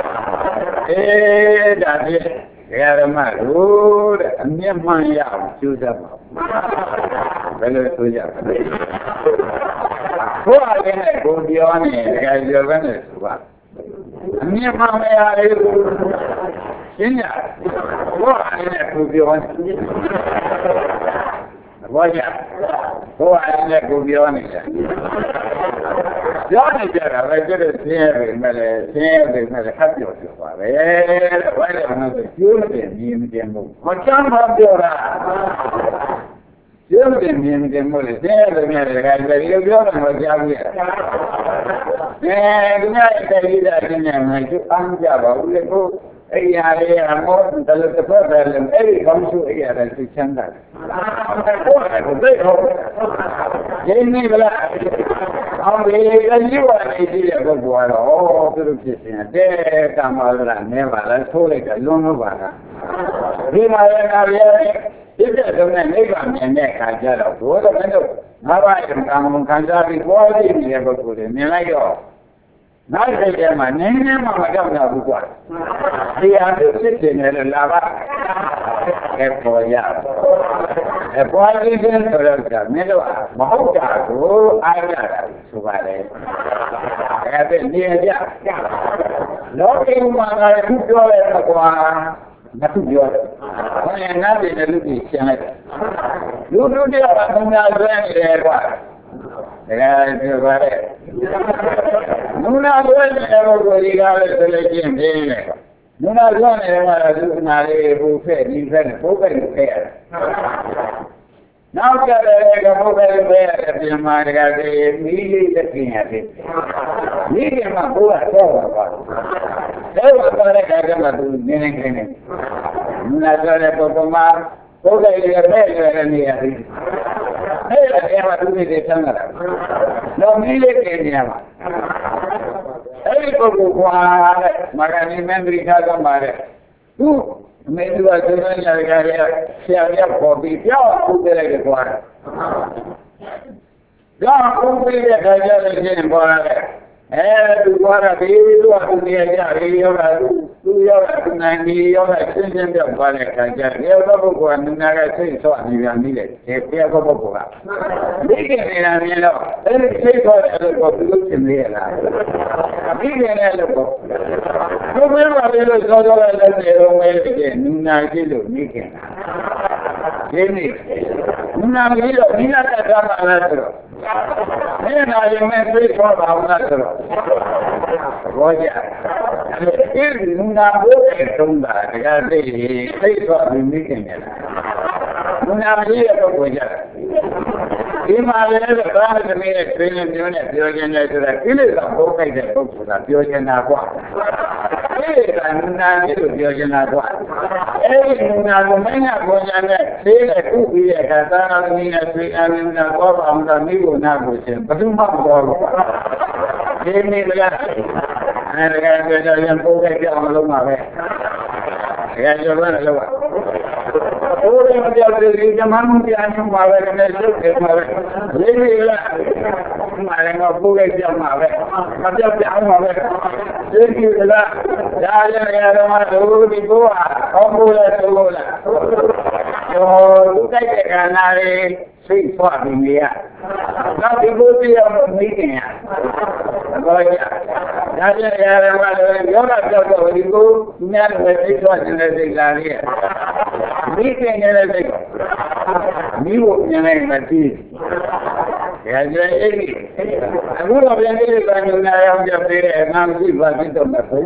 ဒါဖြင့်ဓမ္မတို့တဲ့အမျက်မှန်ရအောင်ကျူးစားပါဘယ်လိုဆိုကြပါလဲဘုရားလည်းကိုပြောနေတကယ်ပြောပဲနဲ့ဆိုပါအမျက်မှန်မရဘူးရှင်းရဘုရားလည်းကိုပြောနေဘောရဘုရားလည်းကိုပြောနေတာပြောနေကြတာပဲကျတော့ဆင်းရဲပဲမဲ့လေဆင်းရဲပဲမဲ့လေခပ်ပြောပြောပါပဲဘယ်လိုမှကျိုးတယ်မြင်တယ်မို့မချမ်းသာပြောတာကျိုးတယ်မြင်တယ်မို့လေဆင်းရဲပဲမဲ့လေဒါကြိုပြောတယ်မကြားဘူးဒီနေ့တည်းကတည်းကငါကျမ်းကြပါဦးလေကိုအဲ့ရရမောတယ်လို့တစ်ဖက်ပဲလေအဲ့ဒီကောင်းစုအဲ့ရတဲ့သူချမ်းသာတယ်ဟုတ်တယ်ဟုတ်တယ်ရင်းနေဗလားအောင်လေကြီးဝါနေကြည့်တဲ့ပုဂ္ဂိုလ်ကတော့သူတို့ဖြစ်စဉ်တဲ့ကာမရဏနဲပါလားထိုးလိုက်တယ်လွန်လို့ပါလားဒီမှာလည်းငါပြောတယ်ဒီတဲ့တုန်းကနိဗ္ဗာန်မြင်တဲ့အခါကျတော့ဘုရားကလည်းငါးပါးကာမဂုဏ်ခံစားပြီးပေါ်ပြီးနေတဲ့ပုဂ္ဂိုလ်တွေမြင်လိုက်တော့နောက်တစ်ချိန်မှာနည်းနည်းမှမကြောက်ကြဘူးကွာဒီဟာသူစစ်တင်တယ်လို့လာပါပေါ်ရပေါ်ပြီးတဲ့ဆိုတော့ကမင်းတို့မဟုတ်တာကိုအားရတာဆိုပါလေအဲ့ဒါနေကြလောကီမှာလည်းသူပြောတယ်ကွာမသူပြောတယ်ဘယ်နဲ့ပြည်တဲ့လူကြီးရှင်းလိုက်လူတို့တယောက်ကဘုရားဆွဲနေတယ်ကွာ Dengan sebagai Nuna buat beri kalau seleksi ini. Nuna buat mana tu nari buffet, ni kan bukan buffet. Now kalau bukan buffet, dia mana kali mili lekinya sih. Mili mah buat apa? Saya pada kerja tu ni. Nuna kalau pemar, bukan dia ni ada. Dia tu ni sangat. No mili ni apa? Makanya menteri kagak marah. Menteri wajarnya negara siapa kopi siapa putera keluar. Jangan kopi dia kerja lagi boleh. Tu keluar itu aku dia tu nanti senjata dia boleh kerja. Dia apa bukan negara soal ni yang ni le. Dia apa bukan. Ini ni lo. Ini soal kopi tu sendiri lah. Ini ni lo. Tu memang soal ni orang ni nak tu ni kan. Ini. Ni nak apa tu? Ini nak yang menteri soal apa tu? Wajah. Ini nak buat tunggal. Jadi saya soal ini kan. Nak dia apa wajah? Ini malah orang demi training dia ni tu dah. Ini dah bukan dia bukan dia nak buat. Nak itu dia nak buat. Nak mana punya ni? Saya tu dia kata ni nak buat orang ni nak buat. Betul tak? Ini dia. Ada yang bukan dia orang mana? Yang jalan lewat. Orang dia beri zaman dia yang malah kenajuk malah. Ini lah. Malah ngapu ke dia malah. Macam dia malah. Ini lah. Jalan yang ramai tu di bawah. Kamu lah. Bukan kerana sifat dia. Tapi dia mungkin. Jalan yang ramai orang jaga itu nyari sifat yang lari. Mungkin yang lagi. Minggu yang mati. Ya jadi. Aku nak yang ini kan yang dia beri nanti bagi tu macam.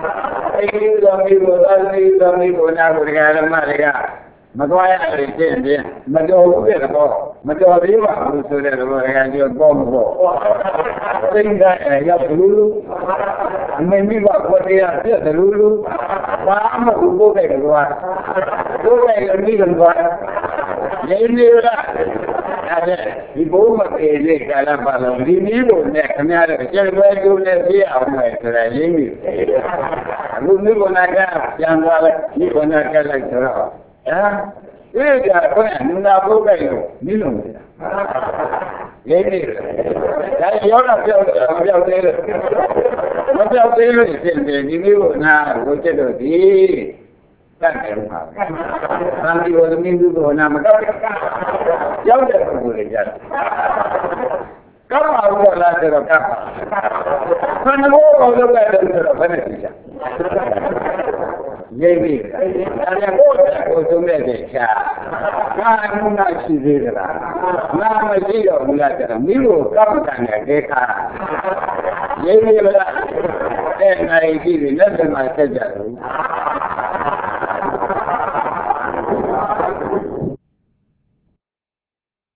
Ini minggu nak berjalan mereka. Maguaya receh dia. Majulah apa? Majulah apa? Sudah orang yang bombo. Sehingga ya dulu. Mimi buat dia dulu. Lama dulu keluar. Dulu ini keluar. Ini lah. Ada ibu mati ini kalau malam ini pun kami ada kerja baju dia orang itu ini. Aku ni pun ada yang ni pun ada lagi terus. Ya, ini dia pun nak buka itu, minum. Ini, saya orang macam tu ini nak buka tu kan rumah. Nanti waktu minggu tu nama kau, jauh dah boleh jalan. Kau awak lah terus kau. Mana kau tu ada terus mana dia? Jadi, ada kau tu mereka. Kan nak sihir lah. Nama dia mula terus. Minggu kau kan mereka. Jadi lah. Naik ini nanti macam jalan.